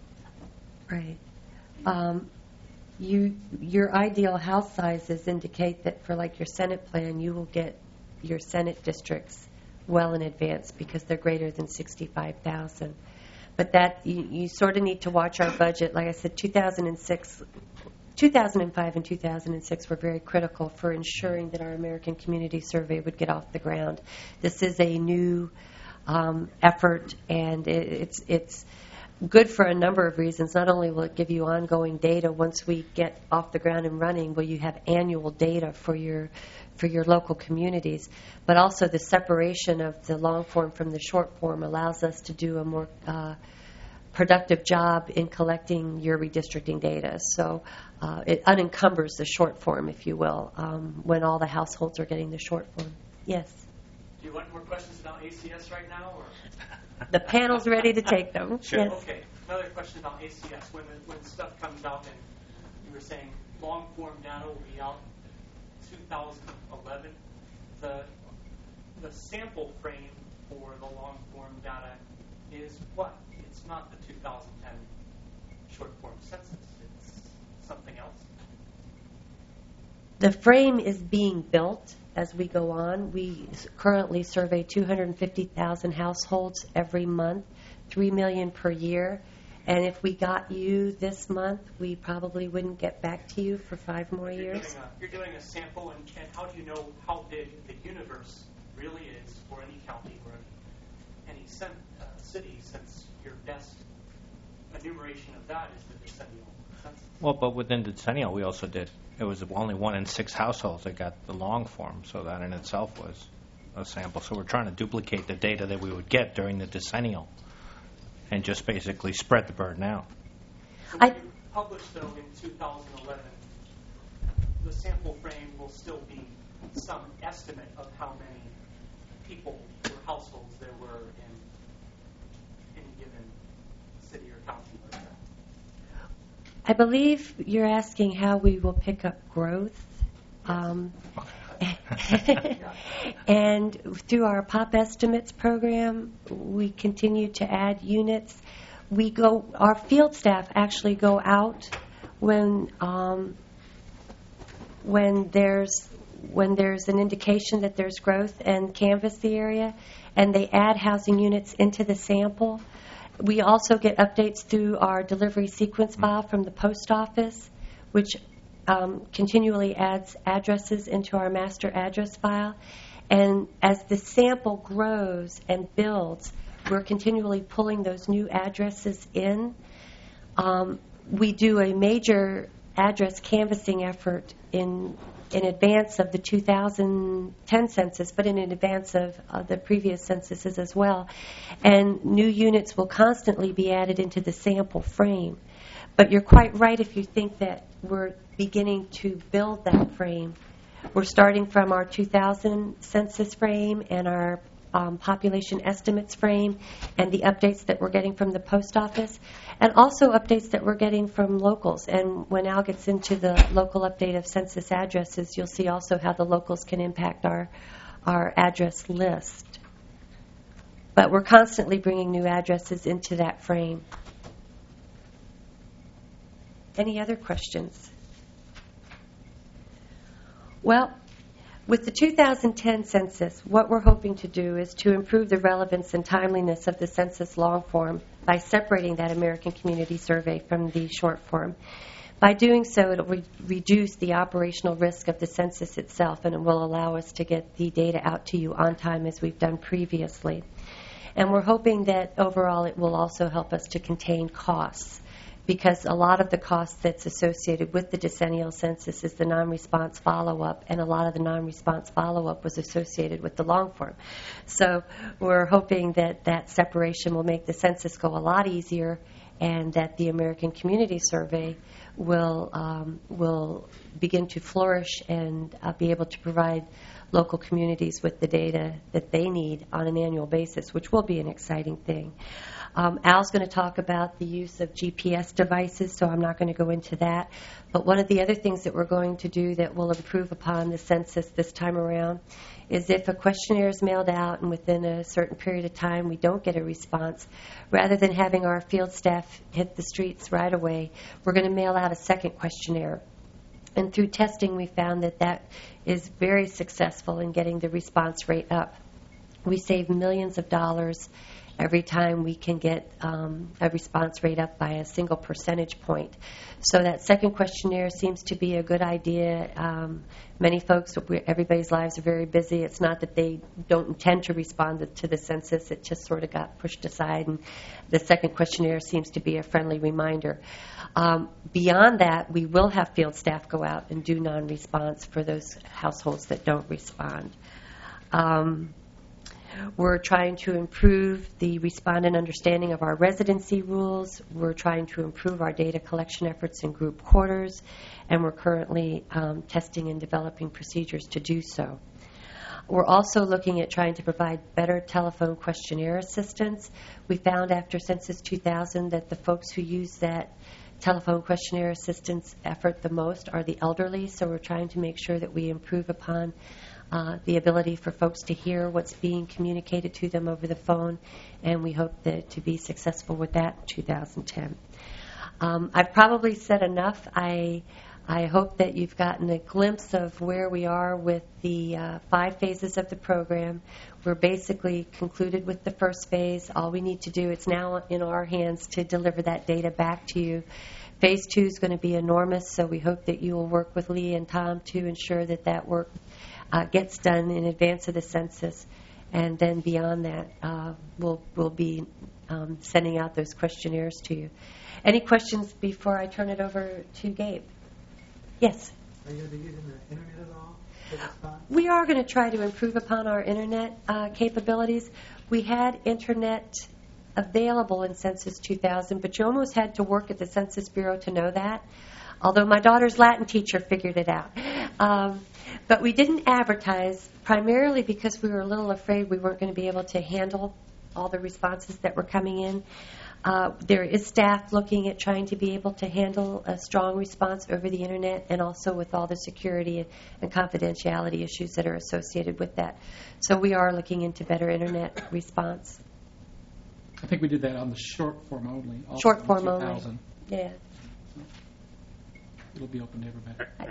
Right. Your ideal house sizes indicate that for like your Senate plan, you will get your Senate districts well in advance because they're greater than 65,000. But that you sort of need to watch our budget. Like I said, 2005 and 2006 were very critical for ensuring that our American Community Survey would get off the ground. This is a new effort, and it's good for a number of reasons. Not only will it give you ongoing data once we get off the ground and running, will you have annual data for your local communities, but also the separation of the long form from the short form allows us to do a more productive job in collecting your redistricting data. So it unencumbers the short form, if you will, when all the households are getting the short form. Yes? Do you want more questions about ACS right now? Or? The panel's ready to take them. Sure. Yes. Okay. Another question about ACS. When stuff comes out, and you were saying long form data will be out 2011. The sample frame for the long form data is what? It's not the 2010 short form census. It's something else. The frame is being built as we go on. We currently survey 250,000 households every month, 3 million per year. And if we got you this month, we probably wouldn't get back to you for 5 more years. You're doing a sample, and how do you know how big the universe really is for any county or any city, since your best enumeration of that is the decennial census? Well, but within the decennial, we also did. It was only 1 in 6 households that got the long form, so that in itself was a sample. So we're trying to duplicate the data that we would get during the decennial and just basically spread the burden out. So when you publish, though, in 2011, the sample frame will still be some estimate of how many people or households there were in any given city or county like that. I believe you're asking how we will pick up growth. And through our POP estimates program, we continue to add units. Our field staff actually go out when there's an indication that there's growth and canvass the area, and they add housing units into the sample. We also get updates through our delivery sequence file from the post office, which continually adds addresses into our master address file. And as the sample grows and builds, we're continually pulling those new addresses in. We do a major address canvassing effort in advance of the 2010 census, but in advance of the previous censuses as well. And new units will constantly be added into the sample frame. But you're quite right if you think that we're beginning to build that frame. We're starting from our 2000 census frame and our population estimates frame and the updates that we're getting from the post office, and also updates that we're getting from locals. And when Al gets into the local update of census addresses, you'll see also how the locals can impact our address list. But we're constantly bringing new addresses into that frame. Any other questions? Well, with the 2010 census, what we're hoping to do is to improve the relevance and timeliness of the census long form by separating that American Community Survey from the short form. By doing so, it will reduce the operational risk of the census itself, and it will allow us to get the data out to you on time as we've done previously. And we're hoping that overall it will also help us to contain costs, because a lot of the costs that's associated with the decennial census is the non-response follow-up, and a lot of the non-response follow-up was associated with the long form. So we're hoping that that separation will make the census go a lot easier, and that the American Community Survey will begin to flourish and be able to provide local communities with the data that they need on an annual basis, which will be an exciting thing. Al's going to talk about the use of GPS devices, so I'm not going to go into that. But one of the other things that we're going to do that will improve upon the census this time around is if a questionnaire is mailed out and within a certain period of time we don't get a response, rather than having our field staff hit the streets right away, we're going to mail out a second questionnaire. And through testing, we found that that is very successful in getting the response rate up. We save millions of dollars every time we can get a response rate up by a single percentage point. So that second questionnaire seems to be a good idea. Many folks, everybody's lives are very busy. It's not that they don't intend to respond to the census. It just sort of got pushed aside, and the second questionnaire seems to be a friendly reminder. Beyond that, we will have field staff go out and do non-response for those households that don't respond. We're trying to improve the respondent understanding of our residency rules. We're trying to improve our data collection efforts in group quarters, and we're currently testing and developing procedures to do so. We're also looking at trying to provide better telephone questionnaire assistance. We found after Census 2000 that the folks who use that telephone questionnaire assistance effort the most are the elderly, so we're trying to make sure that we improve upon the ability for folks to hear what's being communicated to them over the phone, and we hope to be successful with that in 2010. I've probably said enough. I hope that you've gotten a glimpse of where we are with the 5 phases of the program. We're basically concluded with the first phase. All we need to do, it's now in our hands to deliver that data back to you. Phase 2 is going to be enormous, so we hope that you will work with Lee and Tom to ensure that that work gets done in advance of the census, and then beyond that, we'll be sending out those questionnaires to you. Any questions before I turn it over to Gabe? Yes? Are you going to be using the internet at all for this time? We are going to try to improve upon our internet capabilities. We had internet available in Census 2000, but you almost had to work at the Census Bureau to know that, although my daughter's Latin teacher figured it out. But we didn't advertise, primarily because we were a little afraid we weren't going to be able to handle all the responses that were coming in. There is staff looking at trying to be able to handle a strong response over the internet, and also with all the security and confidentiality issues that are associated with that. So we are looking into better internet response. I think we did that on the short form only. Also Short in form 2000. only. Yeah. It'll be open to everybody.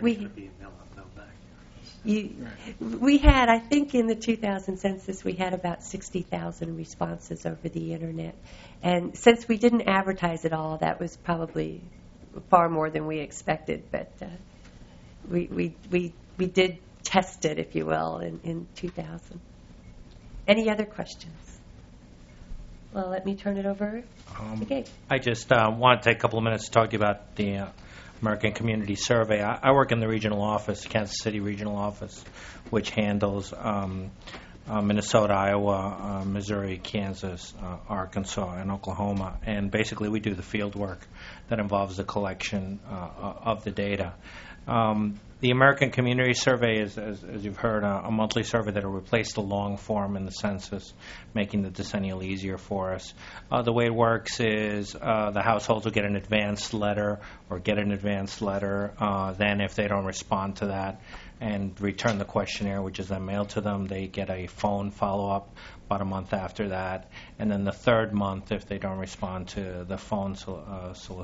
We had, I think in the 2000 census, we had about 60,000 responses over the internet. And since we didn't advertise it all, that was probably far more than we expected. But we did test it, if you will, in 2000. Any other questions? Well, let me turn it over to Gabe. I just want to take a couple of minutes to talk to you about the American Community Survey. I work in the regional office, Kansas City regional office, which handles Minnesota, Iowa, Missouri, Kansas, Arkansas, and Oklahoma. And basically we do the field work that involves the collection of the data. The American Community Survey is, as you've heard, a monthly survey that will replace the long form in the census, making the decennial easier for us. The way it works is the households will get an advance letter then if they don't respond to that and return the questionnaire, which is then mailed to them, they get a phone follow-up about a month after that. And then the third month, if they don't respond to the phone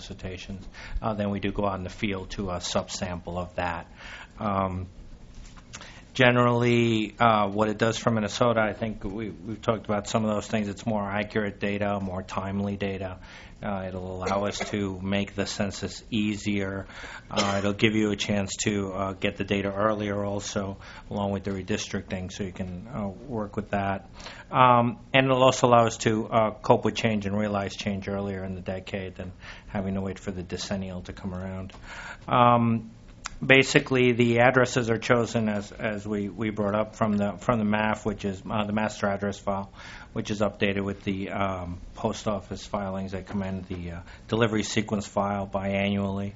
solicitations, then we do go out in the field to a subsample of that. Generally, what it does for Minnesota, I think we've talked about some of those things. It's more accurate data, more timely data. It'll allow us to make the census easier. It'll give you a chance to get the data earlier also, along with the redistricting, so you can work with that. And it'll also allow us to cope with change and realize change earlier in the decade than having to wait for the decennial to come around. Basically, the addresses are chosen as we brought up from the MAF, which is the master address file, which is updated with the post office filings that come in, the delivery sequence file biannually.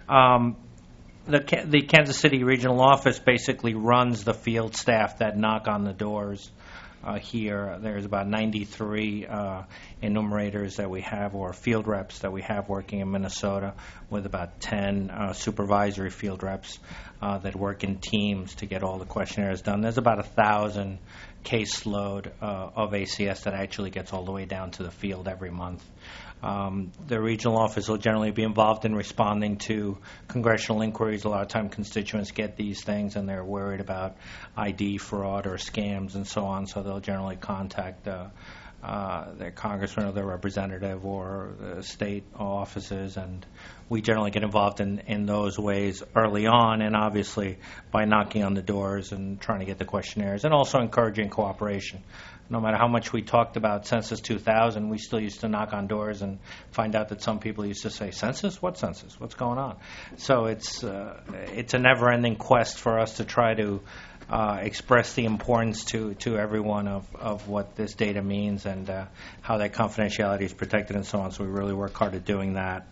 The Kansas City regional office basically runs the field staff that knock on the doors. Here, there's about 93 enumerators that we have, or field reps that we have working in Minnesota, with about 10 supervisory field reps that work in teams to get all the questionnaires done. There's about 1,000 caseload of ACS that actually gets all the way down to the field every month. The regional office will generally be involved in responding to congressional inquiries. A lot of time constituents get these things and they're worried about ID fraud or scams and so on, so they'll generally contact their congressman or their representative or the state offices, and we generally get involved in those ways early on, and obviously by knocking on the doors and trying to get the questionnaires, and also encouraging cooperation. No matter how much we talked about Census 2000, we still used to knock on doors and find out that some people used to say, "Census? What census? What's going on?" So it's a never-ending quest for us to try to express the importance to everyone of what this data means and how that confidentiality is protected and so on. So we really work hard at doing that.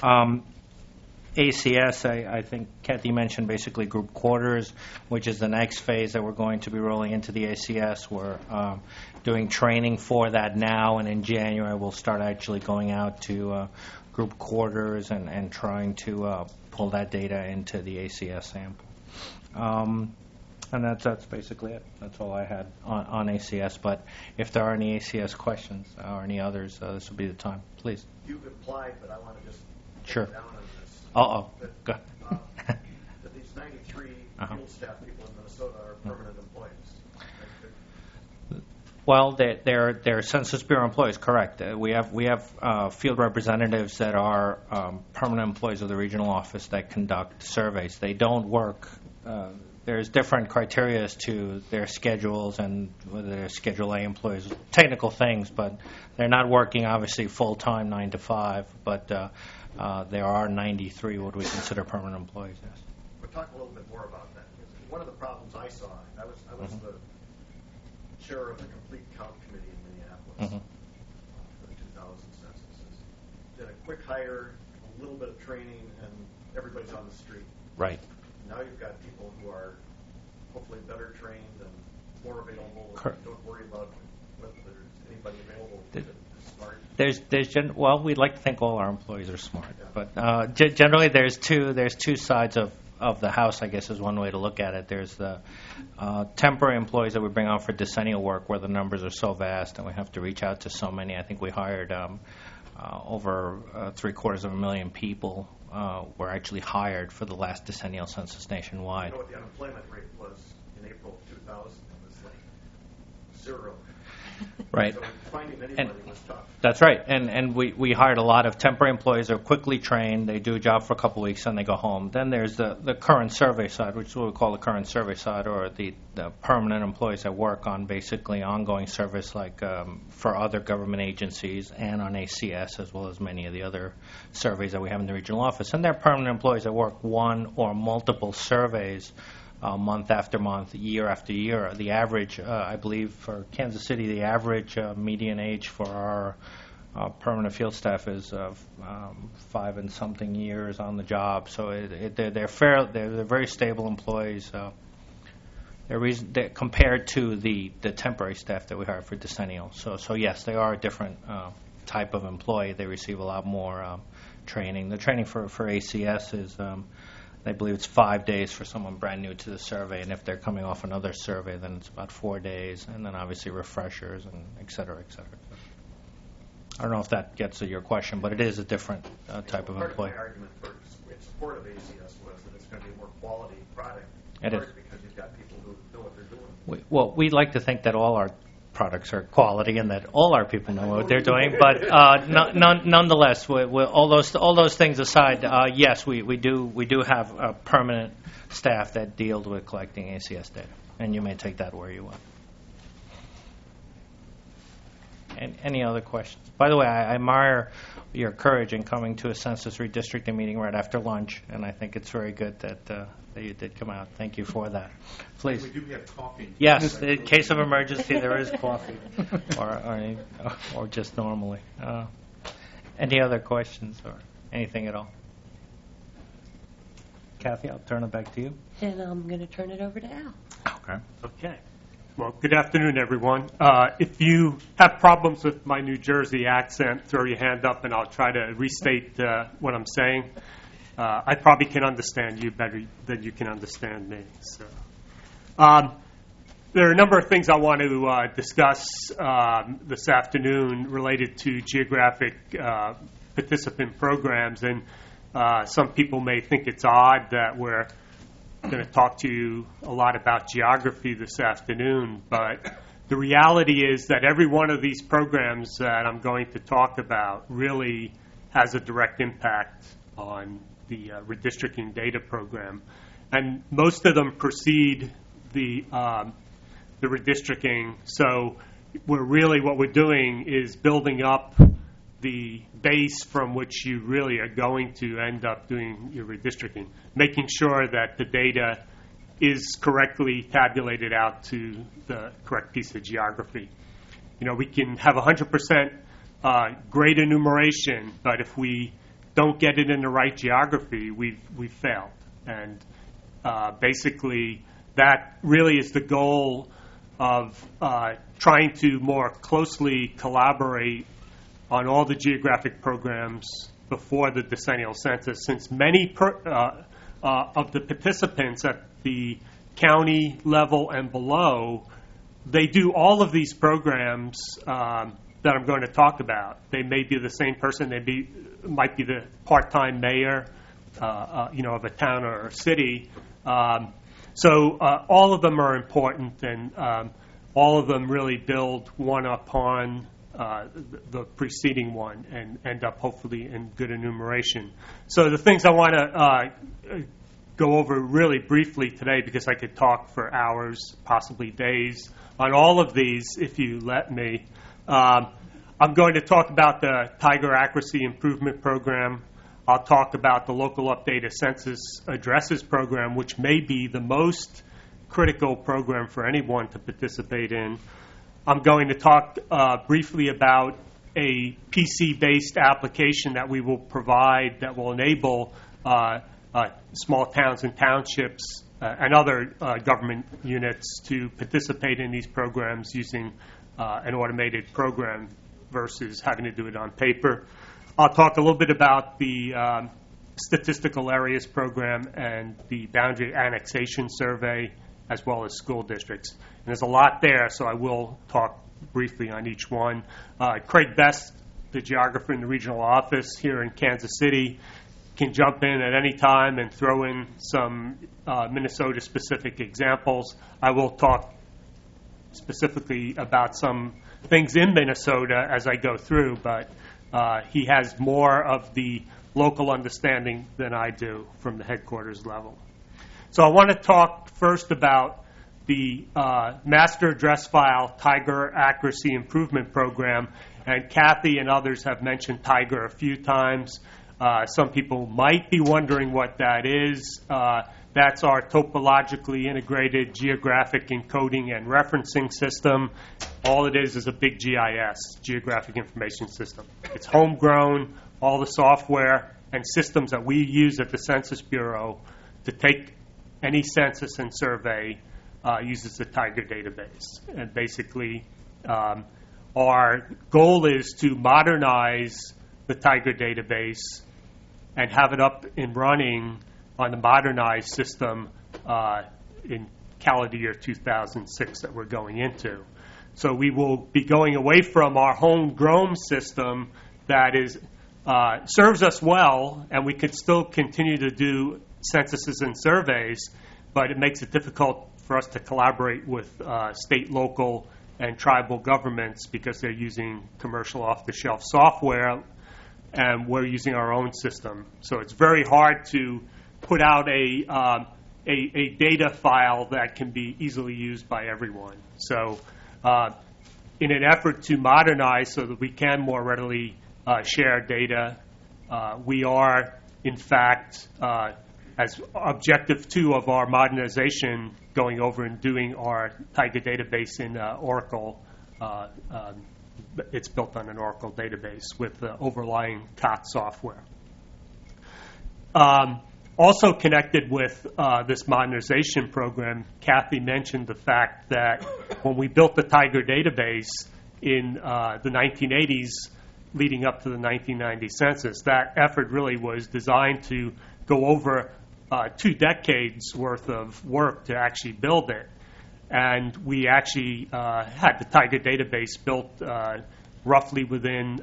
ACS, I think Kathy mentioned basically group quarters, which is the next phase that we're going to be rolling into the ACS. We're doing training for that now, and in January we'll start actually going out to group quarters and trying to pull that data into the ACS sample. And that's basically it. That's all I had on ACS. But if there are any ACS questions or any others, this will be the time. Please. You've implied, but I want to just Sure. get down on this. Go ahead. That these 93 field staff people in Minnesota are permanent employees. Well, they're Census Bureau employees, correct. We have field representatives that are permanent employees of the regional office that conduct surveys. They don't work. There's different criteria as to their schedules and whether they're Schedule A employees, technical things, but they're not working obviously full-time 9 to 5, but there are 93 what we consider permanent employees, yes. We'll talk a little bit more about that. Because one of the problems I saw, I was the chair of the Complete Count Committee in Minneapolis for the 2000 census. Did a quick hire, a little bit of training, and everybody's on the street. Right. Now you've got people who are hopefully better trained and more available. Don't worry about whether there's anybody available that's smart. Well, we'd like to think all our employees are smart, but generally there's two sides of the house, I guess, is one way to look at it. There's the temporary employees that we bring on for decennial work, where the numbers are so vast and we have to reach out to so many. I think we hired over 750,000 people were actually hired for the last decennial census nationwide. You know what the unemployment rate was in April of 2000? It was like 0. Right. So finding anybody was tough. That's right. And we hired a lot of temporary employees that are quickly trained. They do a job for a couple of weeks and they go home. Then there's the current survey side, which is what we call the current survey side, or the permanent employees that work on basically ongoing service, like for other government agencies and on ACS, as well as many of the other surveys that we have in the regional office. And they're permanent employees that work one or multiple surveys month after month, year after year. The average, I believe, for Kansas City, the average median age for our permanent field staff is 5 and something years on the job. So they're very stable employees. They're compared to the temporary staff that we hire for decennial. So yes, they are a different type of employee. They receive a lot more training. The training for ACS is I believe it's 5 days for someone brand new to the survey, and if they're coming off another survey, then it's about 4 days, and then obviously refreshers and et cetera, et cetera. I don't know if that gets to your question, but it is a different type of employee. Part of my argument in support of ACS was that it's going to be a more quality product. It is. Hard because you've got people who know what they're doing. We like to think that all our products are quality and that all our people know what they're doing, but nonetheless, all those things aside, yes, we do have a permanent staff that deals with collecting ACS data, and you may take that where you want. And any other questions? By the way, I admire your courage in coming to a census redistricting meeting right after lunch, and I think it's very good that you did come out. Thank you for that. Please. We do have coffee. Yes, in case of emergency, there is coffee, or just normally. Any other questions or anything at all? Kathy, I'll turn it back to you. And I'm going to turn it over to Al. Okay. Okay. Well, good afternoon, everyone. If you have problems with my New Jersey accent, throw your hand up and I'll try to restate what I'm saying. I probably can understand you better than you can understand me. So, there are a number of things I want to discuss this afternoon related to geographic participant programs. And some people may think it's odd that we're going to talk to you a lot about geography this afternoon, but the reality is that every one of these programs that I'm going to talk about really has a direct impact on the redistricting data program. And most of them precede the redistricting, so what we're doing is building up the base from which you really are going to end up doing your redistricting, making sure that the data is correctly tabulated out to the correct piece of geography. You know, we can have 100% grade enumeration, but if we don't get it in the right geography, we've failed. And basically, that really is the goal of trying to more closely collaborate on all the geographic programs before the decennial census, since many of the participants at the county level and below, they do all of these programs that I'm going to talk about. They may be the same person. Might be the part-time mayor, of a town or a city. So all of them are important, and all of them really build one upon the preceding one and end up hopefully in good enumeration. So the things I want to go over really briefly today, because I could talk for hours, possibly days, on all of these if you let me. I'm going to talk about the Tiger Accuracy Improvement Program. I'll talk about the Local Updated Census Addresses Program, which may be the most critical program for anyone to participate in. I'm going to talk briefly about a PC-based application that we will provide that will enable small towns and townships and other government units to participate in these programs using an automated program versus having to do it on paper. I'll talk a little bit about the Statistical Areas Program and the Boundary Annexation Survey, as well as school districts. And there's a lot there, so I will talk briefly on each one. Craig Best, the geographer in the regional office here in Kansas City, can jump in at any time and throw in some Minnesota-specific examples. I will talk specifically about some things in Minnesota as I go through, but he has more of the local understanding than I do from the headquarters level. So I want to talk first about the Master Address File Tiger Accuracy Improvement Program, and Kathy and others have mentioned Tiger a few times. Some people might be wondering what that is. That's our topologically integrated geographic encoding and referencing system. All it is a big GIS, Geographic Information System. It's homegrown. All the software and systems that we use at the Census Bureau to take any census and survey uses the Tiger database. And basically, our goal is to modernize the Tiger database and have it up and running on the modernized system in calendar year 2006 that we're going into. So we will be going away from our homegrown system that is serves us well, and we could still continue to do censuses and surveys, but it makes it difficult for us to collaborate with state, local, and tribal governments because they're using commercial off-the-shelf software, and we're using our own system. So it's very hard to put out a data file that can be easily used by everyone. So in an effort to modernize so that we can more readily share data, we are, in fact, as objective 2 of our modernization, going over and doing our Tiger database in Oracle. It's built on an Oracle database with overlying COT software. Also connected with this modernization program, Kathy mentioned the fact that when we built the Tiger database in the 1980s leading up to the 1990 census, that effort really was designed to go over 2 decades worth of work to actually build it. And we actually had the Tiger database built roughly within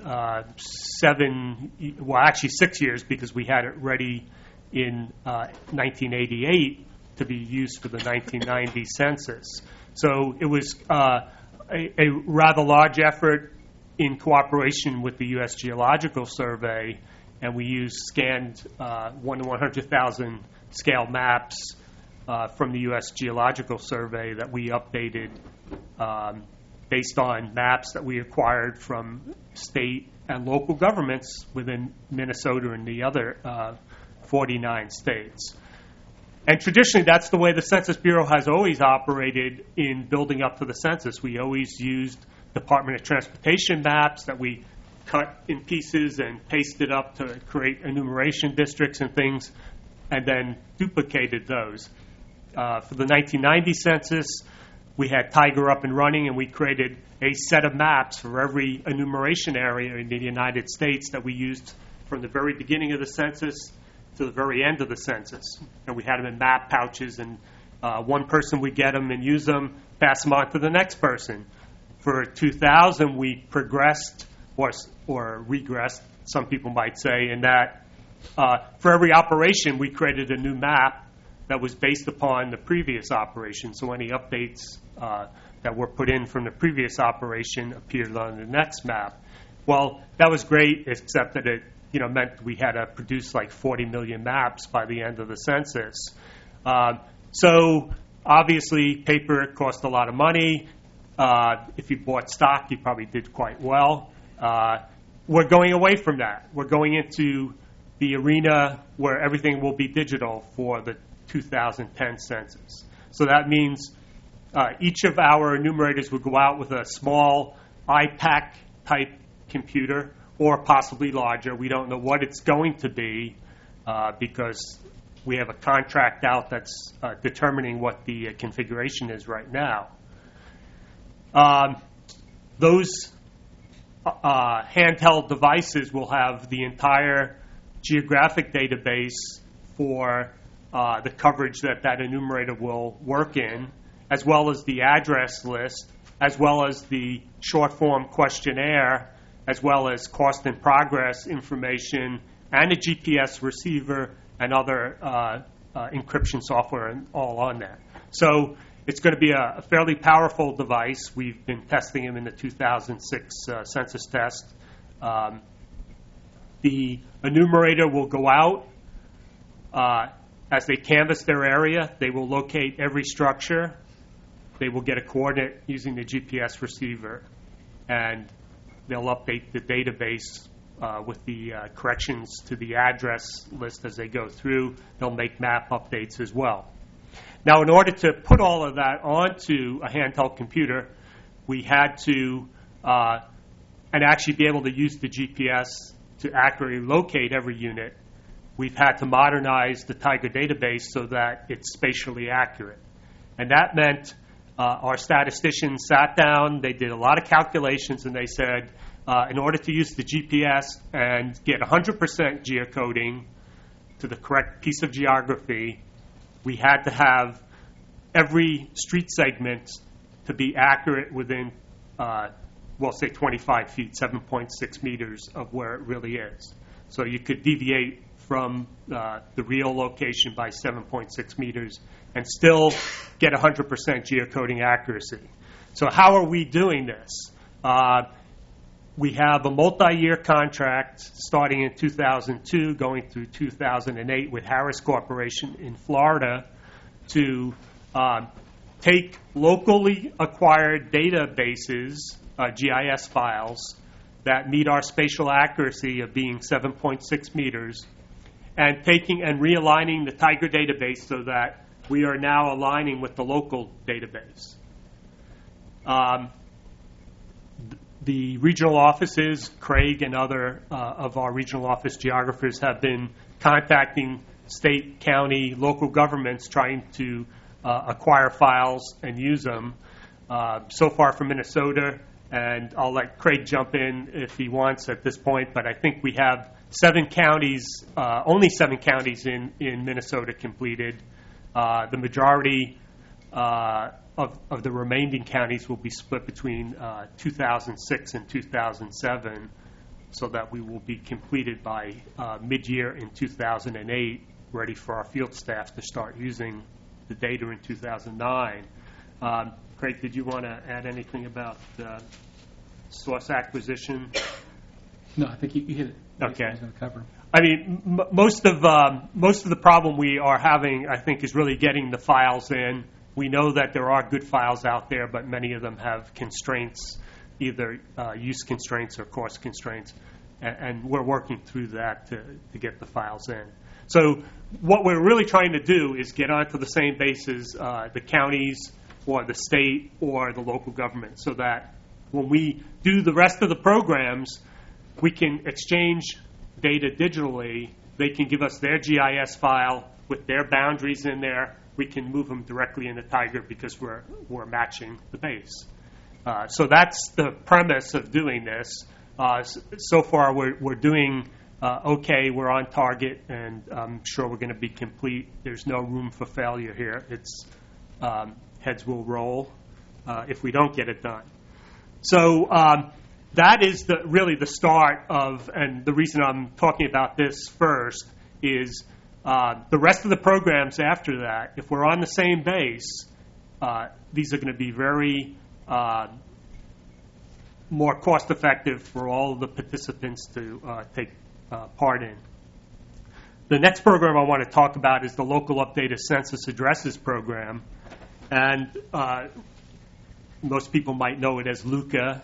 6 years, because we had it ready in 1988 to be used for the 1990 census. So it was a rather large effort in cooperation with the U.S. Geological Survey, and we used scanned 1 to 100,000 scale maps from the U.S. Geological Survey that we updated based on maps that we acquired from state and local governments within Minnesota and the other 49 states. And traditionally, that's the way the Census Bureau has always operated in building up to the census. We always used Department of Transportation maps that we cut in pieces and pasted up to create enumeration districts and things, and then duplicated those. For the 1990 census, we had Tiger up and running, and we created a set of maps for every enumeration area in the United States that we used from the very beginning of the census to the very end of the census. And we had them in map pouches, and one person would get them and use them, pass them on to the next person. For 2000, we progressed, or regressed, some people might say, in that for every operation, we created a new map that was based upon the previous operation. So any updates that were put in from the previous operation appeared on the next map. Well, that was great, except that it meant we had to produce like 40 million maps by the end of the census. So obviously, paper cost a lot of money. If you bought stock, you probably did quite well. We're going away from that. We're going into the arena where everything will be digital for the 2010 census. So that means each of our enumerators will go out with a small iPAQ-type computer, or possibly larger. We don't know what it's going to be because we have a contract out that's determining what the configuration is right now. Those handheld devices will have the entire geographic database for the coverage that enumerator will work in, as well as the address list, as well as the short-form questionnaire, as well as cost and progress information, and a GPS receiver and other encryption software and all on that. So it's going to be a fairly powerful device. We've been testing them in the 2006 census test. The enumerator will go out. As they canvass their area, they will locate every structure. They will get a coordinate using the GPS receiver, and they'll update the database with the corrections to the address list as they go through. They'll make map updates as well. Now, in order to put all of that onto a handheld computer, we had to and actually be able to use the GPS to accurately locate every unit. We've had to modernize the Tiger database so that it's spatially accurate. And that meant our statisticians sat down, they did a lot of calculations, and they said, in order to use the GPS and get 100% geocoding to the correct piece of geography, we had to have every street segment to be accurate within, say 25 feet, 7.6 meters of where it really is. So you could deviate from the real location by 7.6 meters and still get 100% geocoding accuracy. So how are we doing this? We have a multi-year contract starting in 2002, going through 2008 with Harris Corporation in Florida to take locally acquired databases, GIS files, that meet our spatial accuracy of being 7.6 meters, and taking and realigning the Tiger database so that we are now aligning with the local database. The regional offices, Craig and other of our regional office geographers have been contacting state, county, local governments trying to acquire files and use them. So far from Minnesota, and I'll let Craig jump in if he wants at this point, but I think we have 7 counties, only 7 counties in Minnesota completed. The majority of the remaining counties will be split between 2006 and 2007, so that we will be completed by mid-year in 2008, ready for our field staff to start using the data in 2009. Craig, did you want to add anything about source acquisition? No, I think you hit it. Okay. I was going to cover. I mean, most of the problem we are having, I think, is really getting the files in. We know that there are good files out there, but many of them have constraints, either use constraints or cost constraints, and we're working through that to get the files in. So what we're really trying to do is get onto the same bases, the counties or the state or the local government, so that when we do the rest of the programs, we can exchange data digitally. They can give us their GIS file with their boundaries in there. We can move them directly into Tiger because we're matching the base. So that's the premise of doing this. So far, we're doing okay. We're on target, and I'm sure we're going to be complete. There's no room for failure here. It's heads will roll if we don't get it done. So that is really the start of, and the reason I'm talking about this first is the rest of the programs after that, if we're on the same base, these are going to be very more cost-effective for all of the participants to take part in. The next program I want to talk about is the Local Updated Census Addresses program. And most people might know it as LUCA.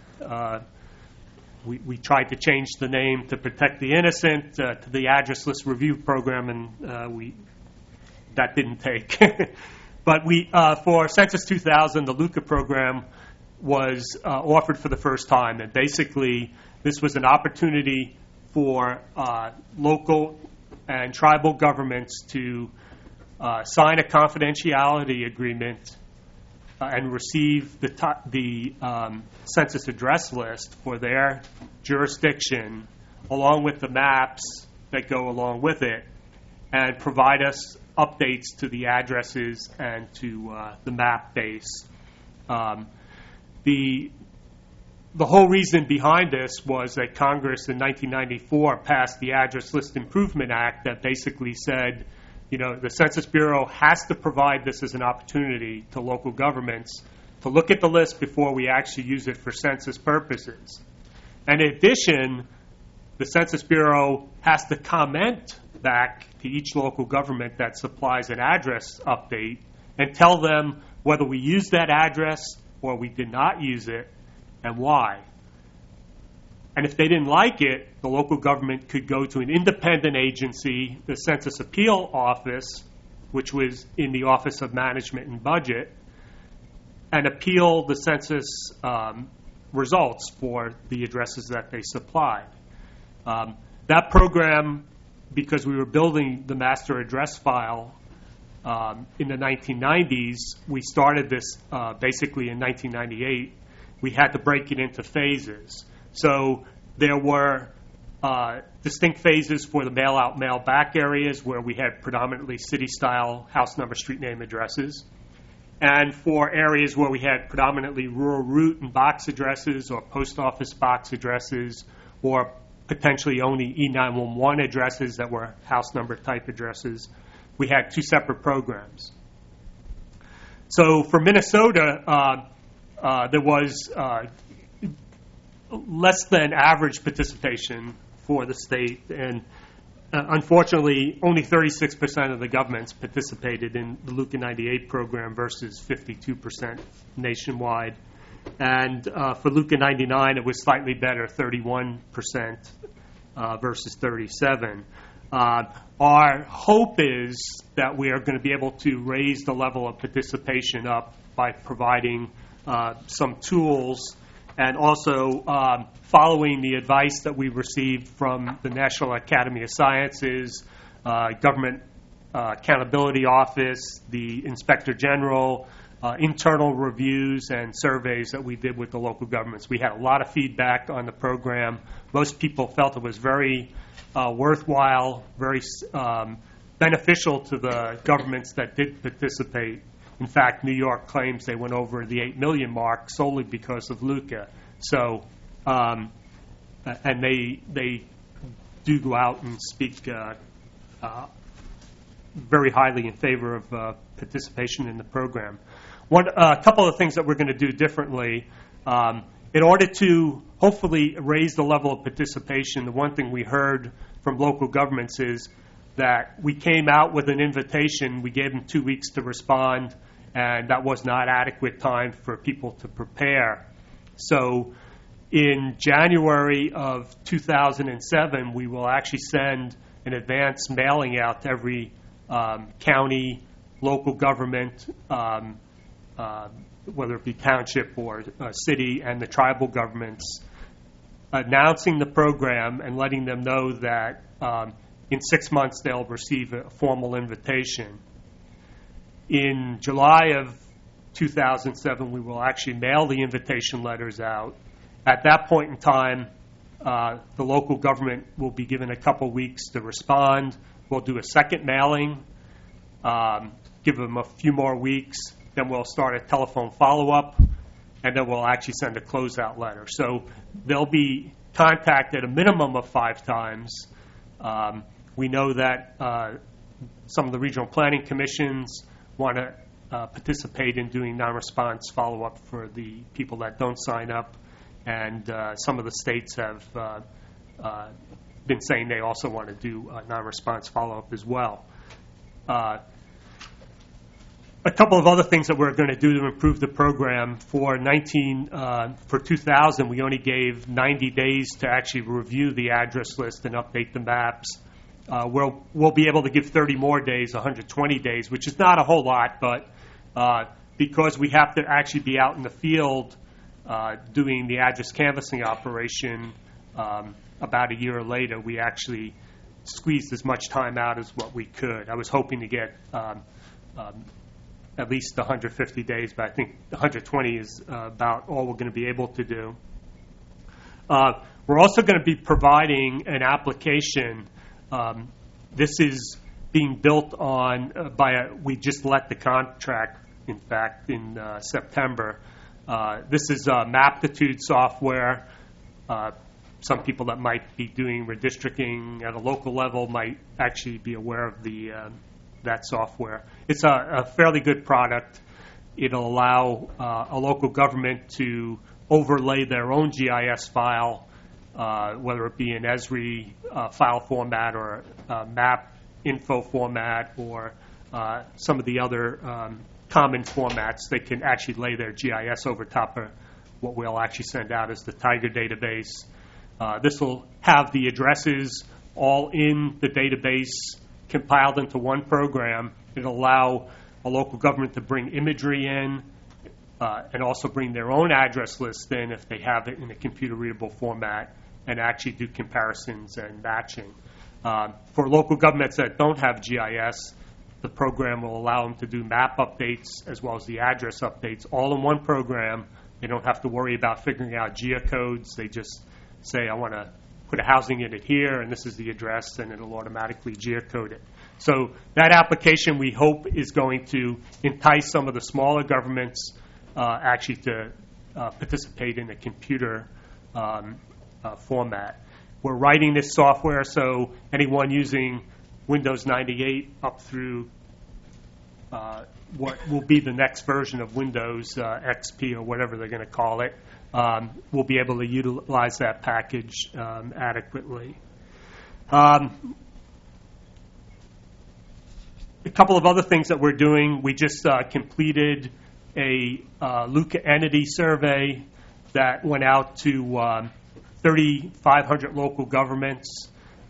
We tried to change the name to protect the innocent to the Address List Review Program, and that didn't take. But for Census 2000, the LUCA program was offered for the first time, and basically this was an opportunity for local and tribal governments to sign a confidentiality agreement and receive the census address list for their jurisdiction, along with the maps that go along with it, and provide us updates to the addresses and to the map base. The whole reason behind this was that Congress in 1994 passed the Address List Improvement Act that basically said, the Census Bureau has to provide this as an opportunity to local governments to look at the list before we actually use it for census purposes. And in addition, the Census Bureau has to comment back to each local government that supplies an address update and tell them whether we used that address or we did not use it and why. And if they didn't like it, the local government could go to an independent agency, the Census Appeal Office, which was in the Office of Management and Budget, and appeal the census results for the addresses that they supplied. That program, because we were building the master address file in the 1990s, we started this basically in 1998. We had to break it into phases. So there were distinct phases for the mail-out, mail-back areas where we had predominantly city-style house number, street name addresses, and for areas where we had predominantly rural route and box addresses or post office box addresses or potentially only E911 addresses that were house number type addresses. We had 2 separate programs. So for Minnesota, there was less than average participation for the state, and unfortunately, only 36% of the governments participated in the Luca 98 program versus 52% nationwide. And for Luca 99, it was slightly better, 31% versus 37%. Our hope is that we are going to be able to raise the level of participation up by providing some tools and also following the advice that we received from the National Academy of Sciences, Government Accountability Office, the Inspector General, internal reviews and surveys that we did with the local governments. We had a lot of feedback on the program. Most people felt it was very worthwhile, very beneficial to the governments that did participate. In fact, New York claims they went over the 8 million mark solely because of Luca. So, and they do go out and speak very highly in favor of participation in the program. A couple of things that we're going to do differently. In order to hopefully raise the level of participation, the one thing we heard from local governments is that we came out with an invitation. We gave them 2 weeks to respond, and that was not adequate time for people to prepare. So in January of 2007, we will actually send an advance mailing out to every county, local government, whether it be township or city, and the tribal governments, announcing the program and letting them know that in 6 months they'll receive a formal invitation. In July of 2007, we will actually mail the invitation letters out. At that point in time, the local government will be given a couple weeks to respond. We'll do a second mailing, give them a few more weeks, then we'll start a telephone follow-up, and then we'll actually send a closeout letter. So they'll be contacted a minimum of 5 times. We know that some of the regional planning commissions want to participate in doing non-response follow-up for the people that don't sign up, and some of the states have been saying they also want to do non-response follow-up as well. A couple of other things that we're going to do to improve the program. For 2000, we only gave 90 days to actually review the address list and update the maps. We'll be able to give 30 more days, 120 days, which is not a whole lot, but because we have to actually be out in the field doing the address canvassing operation about a year later, we actually squeezed as much time out as what we could. I was hoping to get at least 150 days, but I think 120 is about all we're going to be able to do. We're also going to be providing an application. This is being built on we just let the contract, in fact, in September. This is Maptitude software. Some people that might be doing redistricting at a local level might actually be aware of that software. It's a fairly good product. It'll allow a local government to overlay their own GIS file, whether it be an Esri file format or map info format or some of the other common formats. They can actually lay their GIS over top of what we'll actually send out as the Tiger database. This will have the addresses all in the database compiled into one program. It'll allow a local government to bring imagery in and also bring their own address list in if they have it in a computer-readable format and actually do comparisons and matching. For local governments that don't have GIS, the program will allow them to do map updates as well as the address updates all in one program. They don't have to worry about figuring out geocodes. They just say, I want to put a housing unit here, and this is the address, and it'll automatically geocode it. So that application, we hope, is going to entice some of the smaller governments actually to participate in a computer format. we're writing this software, so anyone using Windows 98 up through what will be the next version of Windows XP or whatever they're going to call it, will be able to utilize that package adequately. A couple of other things that we're doing. We just completed a LUCA entity survey that went out to 3,500 local governments.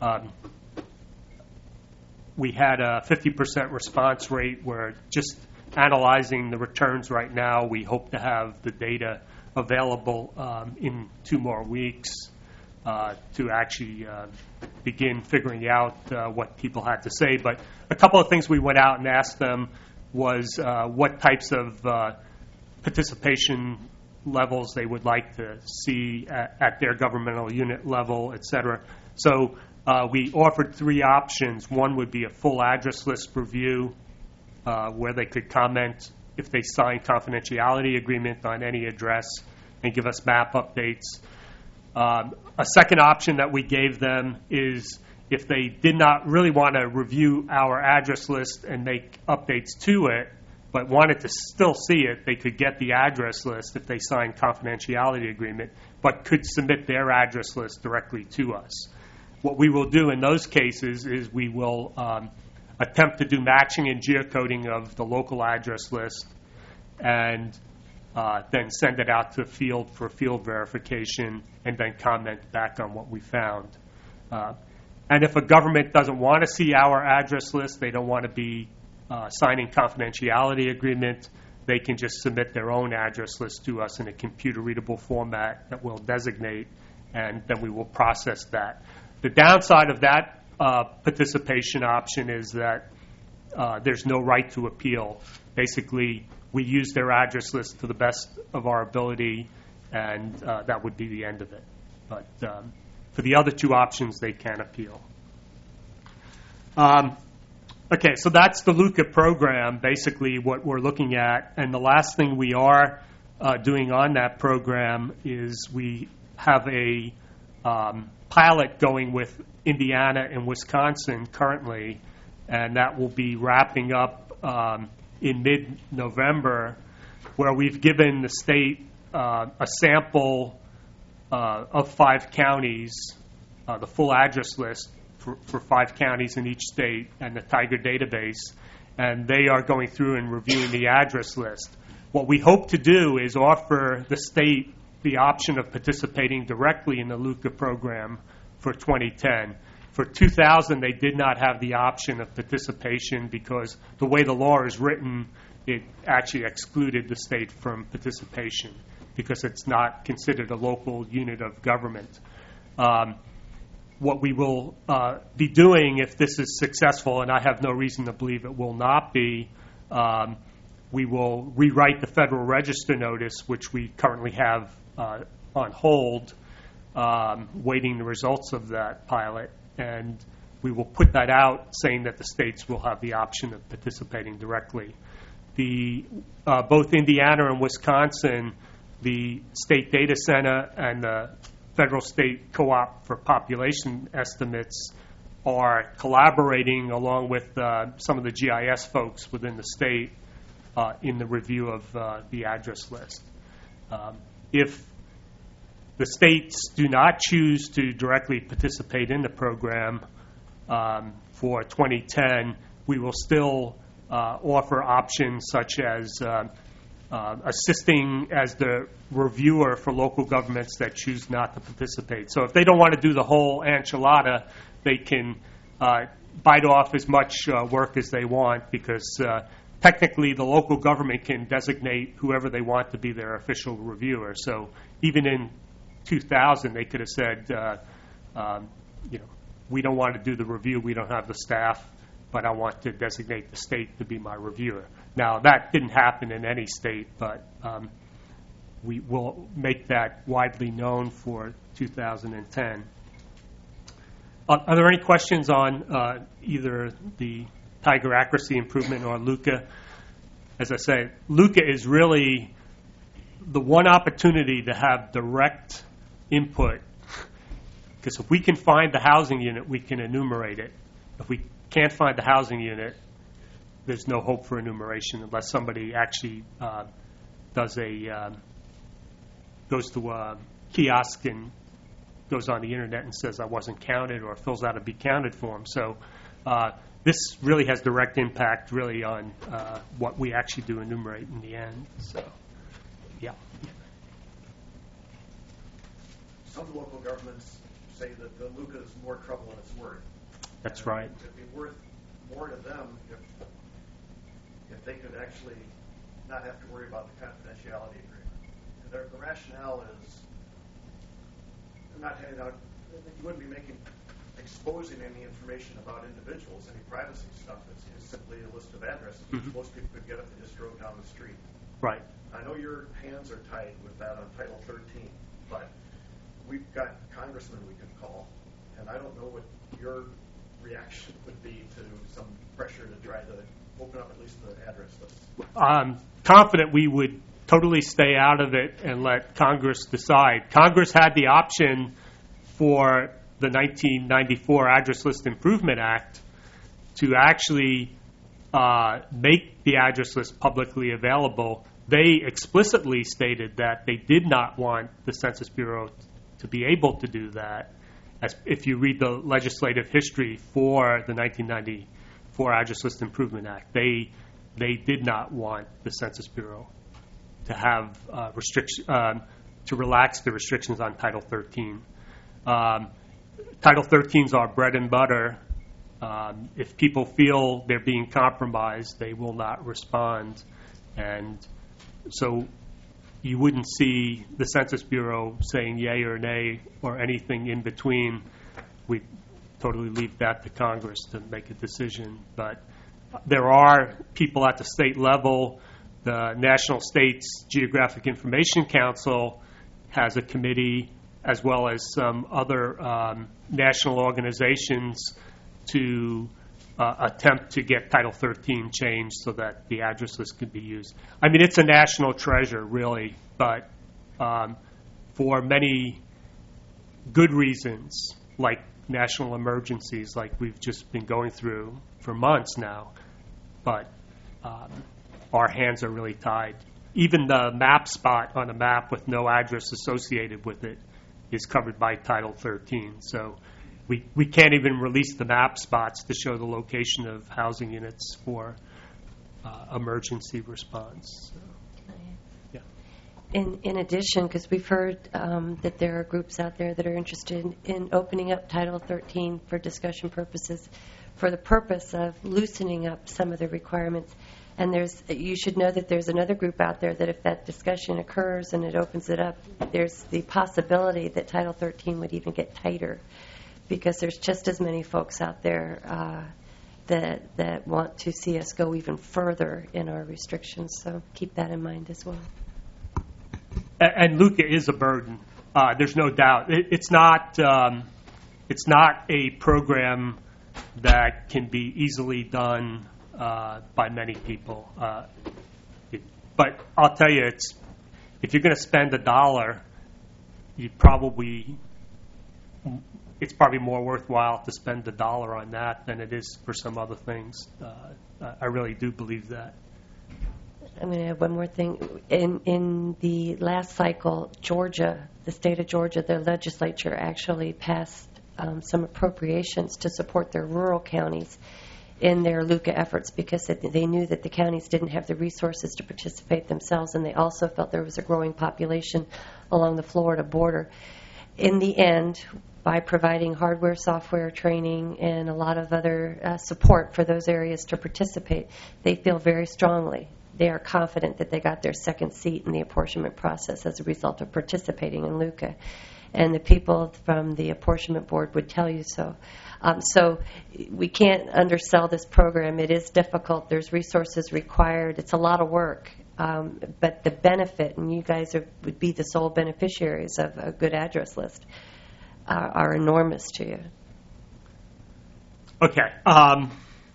We had a 50% response rate. We're just analyzing the returns right now. We hope to have the data available in 2 more weeks to actually begin figuring out what people had to say. But a couple of things we went out and asked them was what types of participation levels they would like to see at their governmental unit level, et cetera. So we offered 3 options. One would be a full address list review where they could comment if they sign confidentiality agreement on any address and give us map updates. A second option that we gave them is if they did not really want to review our address list and make updates to it, but wanted to still see it, they could get the address list if they signed confidentiality agreement, but could submit their address list directly to us. What we will do in those cases is we will attempt to do matching and geocoding of the local address list and then send it out to the field for field verification and then comment back on what we found. And if a government doesn't want to see our address list, they don't want to be signing confidentiality agreement, they can just submit their own address list to us in a computer-readable format that we'll designate, and then we will process that. The downside of that participation option is that there's no right to appeal. Basically, we use their address list to the best of our ability, and that would be the end of it. But for the other 2 options, they can appeal. Okay, so that's the LUCA program, basically what we're looking at. And the last thing we are doing on that program is we have a pilot going with Indiana and Wisconsin currently, and that will be wrapping up in mid-November, where we've given the state a sample of 5 counties, the full address list for 5 counties in each state, and the Tiger database, and they are going through and reviewing the address list. What we hope to do is offer the state the option of participating directly in the LUCA program for 2010. For 2000, they did not have the option of participation because the way the law is written, it actually excluded the state from participation because it's not considered a local unit of government. What we will be doing if this is successful, and I have no reason to believe it will not be, we will rewrite the Federal Register notice, which we currently have on hold, waiting the results of that pilot, and we will put that out saying that the states will have the option of participating directly. Both Indiana and Wisconsin, the State Data Center and the Federal State Co-op for Population Estimates are collaborating along with some of the GIS folks within the state in the review of the address list. If the states do not choose to directly participate in the program for 2010, we will still offer options such as assisting as the reviewer for local governments that choose not to participate. So if they don't want to do the whole enchilada, they can bite off as much work as they want because technically the local government can designate whoever they want to be their official reviewer. So even in 2000, they could have said, we don't want to do the review, we don't have the staff, but I want to designate the state to be my reviewer. Now, that didn't happen in any state, but we will make that widely known for 2010. Are there any questions on either the Tiger accuracy improvement or LUCA? As I say, LUCA is really the one opportunity to have direct input Because if we can find the housing unit, we can enumerate it. If we can't find the housing unit, there's no hope for enumeration unless somebody actually goes to a kiosk and goes on the internet and says I wasn't counted, or fills out a be counted form. So this really has direct impact really on what we actually do enumerate in the end. So, yeah. Some local governments say that the LUCA is more trouble than it's worth. That's And right. It'd be worth more to them if they could actually not have to worry about the confidentiality agreement. And the rationale is they're not handing out, you wouldn't be exposing any information about individuals, any privacy stuff. It's simply a list of addresses, which most people could get if they just drove down the street. Right. I know your hands are tied with that on Title 13, but we've got congressmen we could call, and I don't know what your reaction would be to some pressure to try to open up at least the address list. I'm confident we would totally stay out of it and let Congress decide. Congress had the option for the 1994 Address List Improvement Act to actually make the address list publicly available. They explicitly stated that they did not want the Census Bureau to be able to do that. If you read the legislative history for the 1994 Address List Improvement Act, they did not want the Census Bureau to have to relax the restrictions on Title 13. Title 13 is our bread and butter. If people feel they're being compromised, they will not respond. And so you wouldn't see the Census Bureau saying yay or nay or anything in between. We totally leave that to Congress to make a decision. But there are people at the state level. The National States Geographic Information Council has a committee, as well as some other national organizations, to attempt to get Title 13 changed so that the address list could be used. I mean, it's a national treasure, really, but for many good reasons, like national emergencies, like we've just been going through for months now, but our hands are really tied. Even the map spot on a map with no address associated with it is covered by Title 13. So we can't even release the map spots to show the location of housing units for emergency response. So, yeah. In addition, because we've heard that there are groups out there that are interested in opening up Title 13 for discussion purposes, for the purpose of loosening up some of the requirements. And you should know that there's another group out there that if that discussion occurs and it opens it up, there's the possibility that Title 13 would even get tighter, because there's just as many folks out there that want to see us go even further in our restrictions. So keep that in mind as well. And LUCA is a burden. There's no doubt. It's not a program that can be easily done by many people. But I'll tell you, if you're going to spend $1, it's probably more worthwhile to spend $1 on that than it is for some other things. I really do believe that. I'm going to add one more thing. In the last cycle, Georgia, the state of Georgia, their legislature actually passed some appropriations to support their rural counties in their LUCA efforts, because they knew that the counties didn't have the resources to participate themselves, and they also felt there was a growing population along the Florida border. In the end, by providing hardware, software training, and a lot of other support for those areas to participate, they feel very strongly. They are confident that they got their second seat in the apportionment process as a result of participating in LUCA. And the people from the apportionment board would tell you so. So we can't undersell this program. It is difficult. There's resources required. It's a lot of work. But the benefit, and you guys would be the sole beneficiaries of a good address list, are enormous to you. Okay. A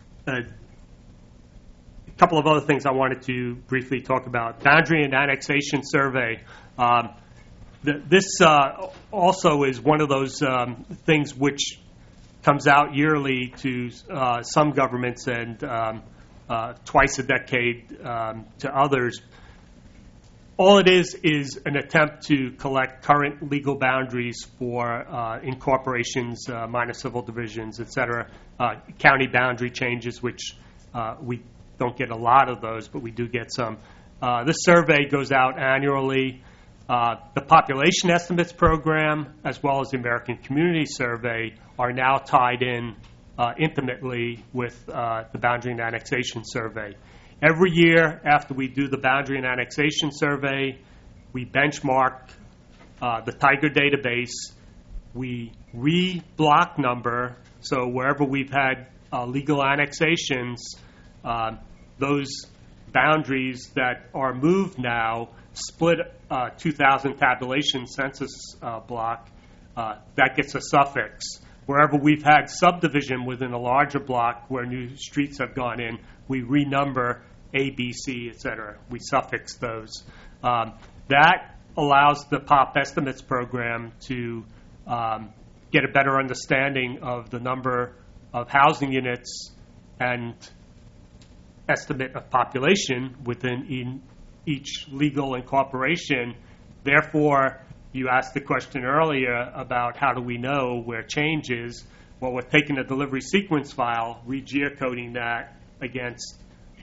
couple of other things I wanted to briefly talk about. Boundary and annexation survey. This also is one of those things which comes out yearly to some governments and twice a decade to others. All it is an attempt to collect current legal boundaries for incorporations, minor civil divisions, et cetera, county boundary changes, which we don't get a lot of those, but we do get some. This survey goes out annually. The Population Estimates Program, as well as the American Community Survey, are now tied in intimately with the Boundary and Annexation Survey. Every year after we do the Boundary and Annexation Survey, we benchmark the Tiger database. We re-block number, so wherever we've had legal annexations, those boundaries that are moved now split 2,000 tabulation census block. That gets a suffix. Wherever we've had subdivision within a larger block where new streets have gone in, we renumber A, B, C, et cetera. We suffix those. That allows the POP Estimates Program to get a better understanding of the number of housing units and estimate of population within each legal incorporation. Therefore, you asked the question earlier about how do we know where change is. Well, we're taking a delivery sequence file, re-geocoding that against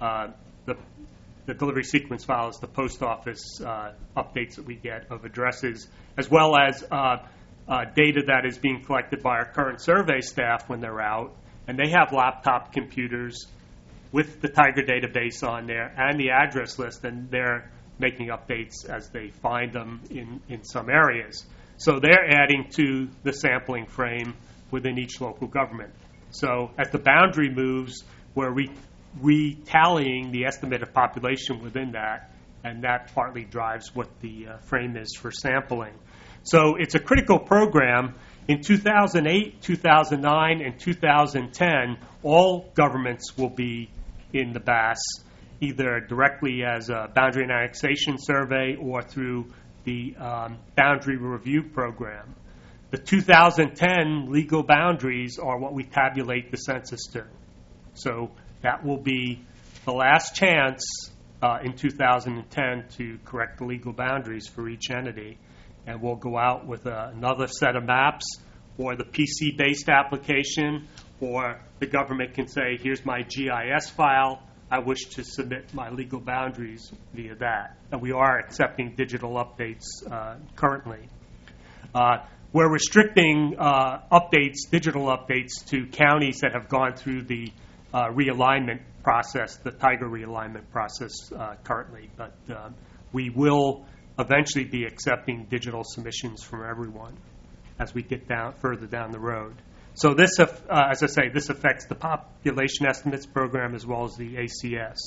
the delivery sequence file is the post office updates that we get of addresses, as well as data that is being collected by our current survey staff when they're out. And they have laptop computers with the Tiger database on there and the address list, and they're making updates as they find them in some areas. So they're adding to the sampling frame within each local government. So as the boundary moves, we're retallying the estimate of population within that, and that partly drives what the frame is for sampling. So it's a critical program. In 2008, 2009, and 2010, all governments will be in the BAS, either directly as a boundary and annexation survey or through the boundary review program. The 2010 legal boundaries are what we tabulate the census to. So that will be the last chance in 2010 to correct the legal boundaries for each entity. And we'll go out with another set of maps or the PC-based application, or the government can say, here's my GIS file. I wish to submit my legal boundaries via that. And we are accepting digital updates currently. We're restricting digital updates to counties that have gone through the realignment process, the Tiger realignment process currently. But we will eventually be accepting digital submissions from everyone as we get further down the road. So this, as I say, this affects the Population Estimates Program as well as the ACS.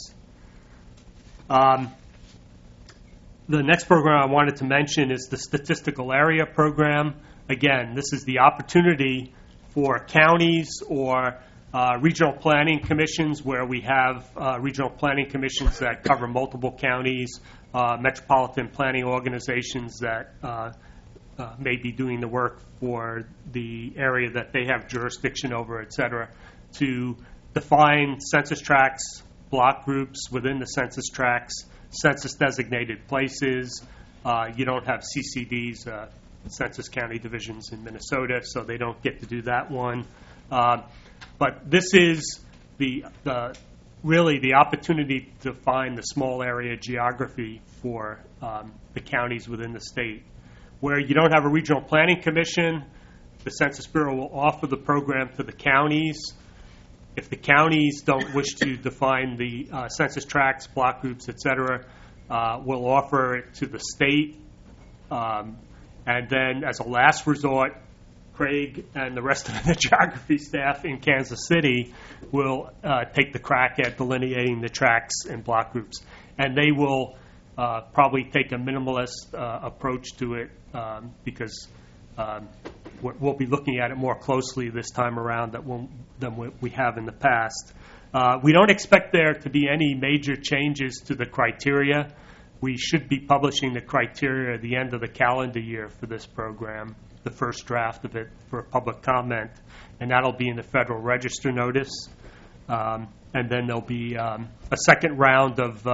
The next program I wanted to mention is the Statistical Area Program. Again, this is the opportunity for counties or regional planning commissions where we have regional planning commissions that cover multiple counties, metropolitan planning organizations that may be doing the work for the area that they have jurisdiction over, et cetera, to define census tracts, block groups within the census tracts, census-designated places. You don't have CCDs, census county divisions in Minnesota, so they don't get to do that one. But this is really the opportunity to find the small area geography for the counties within the state. Where you don't have a regional planning commission, the Census Bureau will offer the program to the counties. If the counties don't wish to define the census tracts, block groups, et cetera, we'll offer it to the state. And then as a last resort, Craig and the rest of the geography staff in Kansas City will take the crack at delineating the tracts and block groups. And they will probably take a minimalist approach to it because we'll be looking at it more closely this time around than we have in the past. We don't expect there to be any major changes to the criteria. We should be publishing the criteria at the end of the calendar year for this program, the first draft of it for public comment, and that'll be in the Federal Register notice. And then there'll be a second round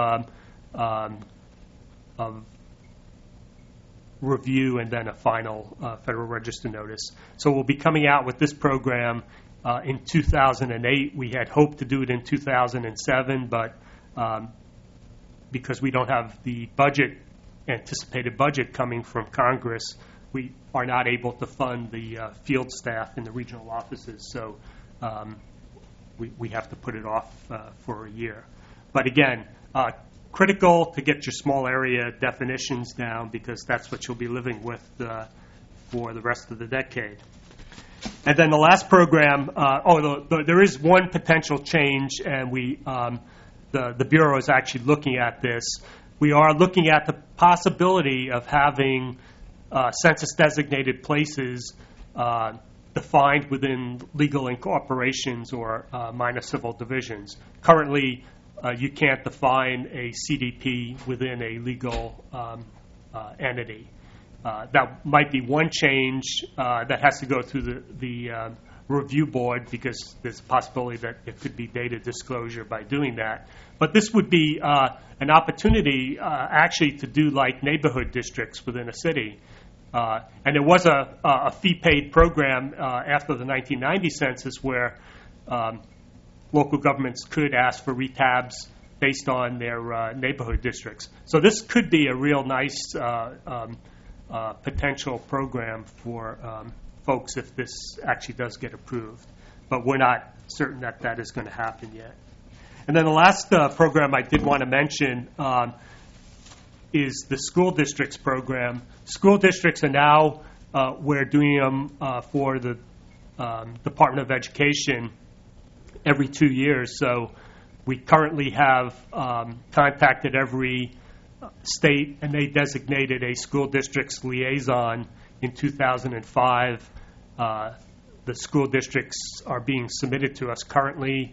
of review and then a final Federal Register notice. So we'll be coming out with this program in 2008. We had hoped to do it in 2007, but because we don't have the anticipated budget coming from Congress, we are not able to fund the field staff in the regional offices. So we have to put it off for a year. But again, critical to get your small area definitions down, because that's what you'll be living with for the rest of the decade. And then the last program, there is one potential change, and the Bureau is actually looking at this. We are looking at the possibility of having census-designated places defined within legal incorporations or minor civil divisions. Currently, you can't define a CDP within a legal entity. That might be one change that has to go through the review board, because there's a possibility that it could be data disclosure by doing that. But this would be an opportunity actually to do like neighborhood districts within a city. And there was a fee-paid program after the 1990 census where local governments could ask for retabs based on their neighborhood districts. So this could be a real nice potential program for folks if this actually does get approved. But we're not certain that that is going to happen yet. And then the last program I did want to mention is the school districts program. School districts are now, we're doing them for the Department of Education every 2 years. So we currently have contacted every state, and they designated a school district's liaison in 2005. The school districts are being submitted to us currently.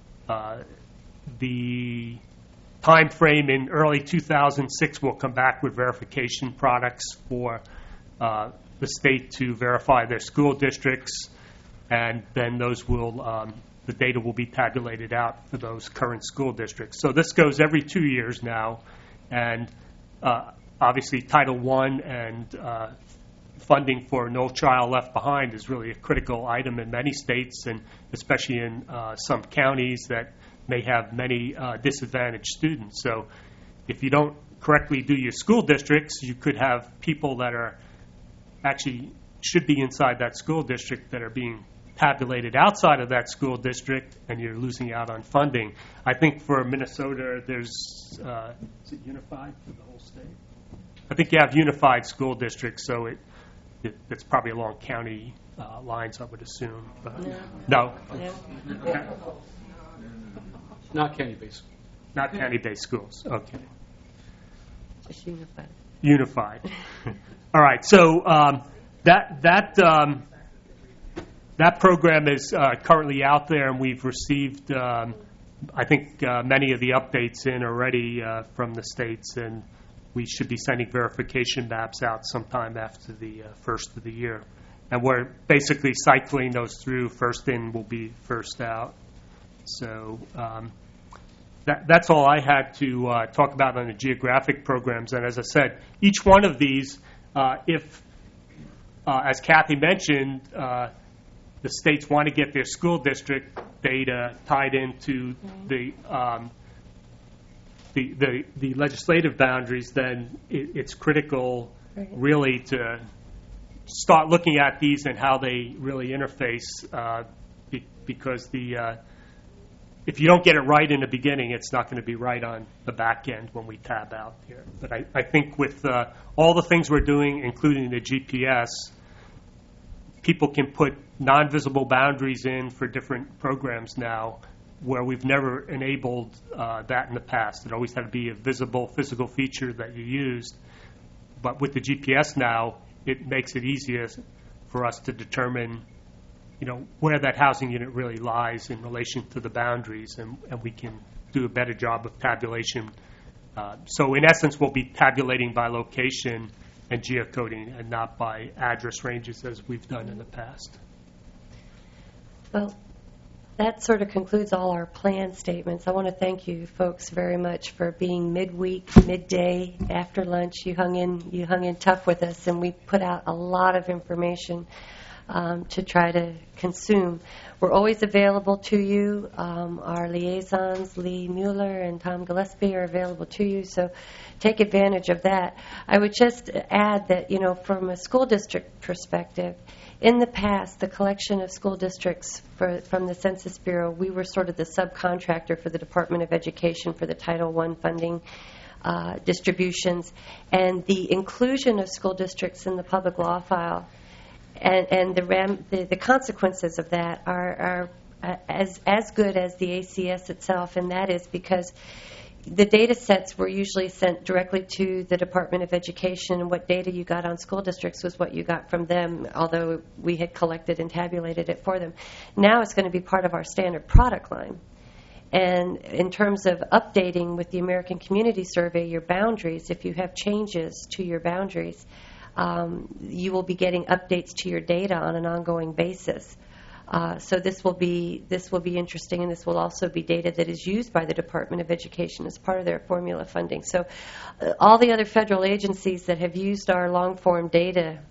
The time frame in early 2006 will come back with verification products for the state to verify their school districts, and then those will the data will be tabulated out for those current school districts. So this goes every 2 years now, and obviously Title I and funding for No Child Left Behind is really a critical item in many states, and especially in some counties that may have many disadvantaged students. So if you don't correctly do your school districts, you could have people that are actually should be inside that school district that are being tabulated outside of that school district, and you're losing out on funding. I think for Minnesota, there's, is it unified for the whole state? I think you have unified school districts, so it's probably along county lines, I would assume. But no. Okay. Not county-based. Not county-based schools. Okay. Just unified. Unified. All right. So that program is currently out there, and we've received, I think, many of the updates in already from the states, and we should be sending verification maps out sometime after the first of the year. And we're basically cycling those through. First in will be first out. So that's all I had to talk about on the geographic programs. And as I said, each one of these, as Kathy mentioned, the states want to get their school district data tied into the legislative boundaries, then it's critical really to start looking at these and how they really interface, because if you don't get it right in the beginning, it's not going to be right on the back end when we tab out here. But I think with all the things we're doing, including the GPS, people can put non-visible boundaries in for different programs now where we've never enabled that in the past. It always had to be a visible physical feature that you used. But with the GPS now, it makes it easier for us to determine, where that housing unit really lies in relation to the boundaries, and we can do a better job of tabulation So in essence, we'll be tabulating by location and geocoding and not by address ranges as we've done in the past. Well, that sort of concludes all our plan statements. I want to thank you folks very much for being midweek, midday, after lunch. You hung in tough with us, and we put out a lot of information to try to consume. We're always available to you. Our liaisons, Lee Mueller and Tom Gillespie, are available to you, so take advantage of that. I would just add that, from a school district perspective, in the past, the collection of school districts from the Census Bureau, we were sort of the subcontractor for the Department of Education for the Title I funding distributions, and the inclusion of school districts in the public law file and the consequences of that are as good as the ACS itself, and that is because the data sets were usually sent directly to the Department of Education, and what data you got on school districts was what you got from them, although we had collected and tabulated it for them. Now it's going to be part of our standard product line. And in terms of updating with the American Community Survey your boundaries, if you have changes to your boundaries, you will be getting updates to your data on an ongoing basis. So this will be interesting, and this will also be data that is used by the Department of Education as part of their formula funding. So all the other federal agencies that have used our long-form data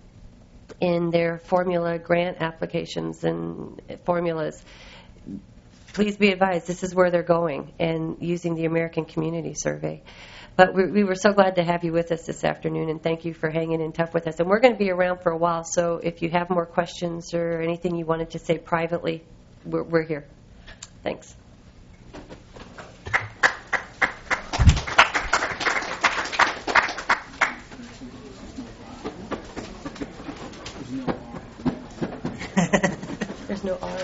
in their formula grant applications and formulas, please be advised this is where they're going and using the American Community Survey. But we were so glad to have you with us this afternoon, and thank you for hanging in tough with us. And we're going to be around for a while, so if you have more questions or anything you wanted to say privately, we're here. Thanks. There's no R.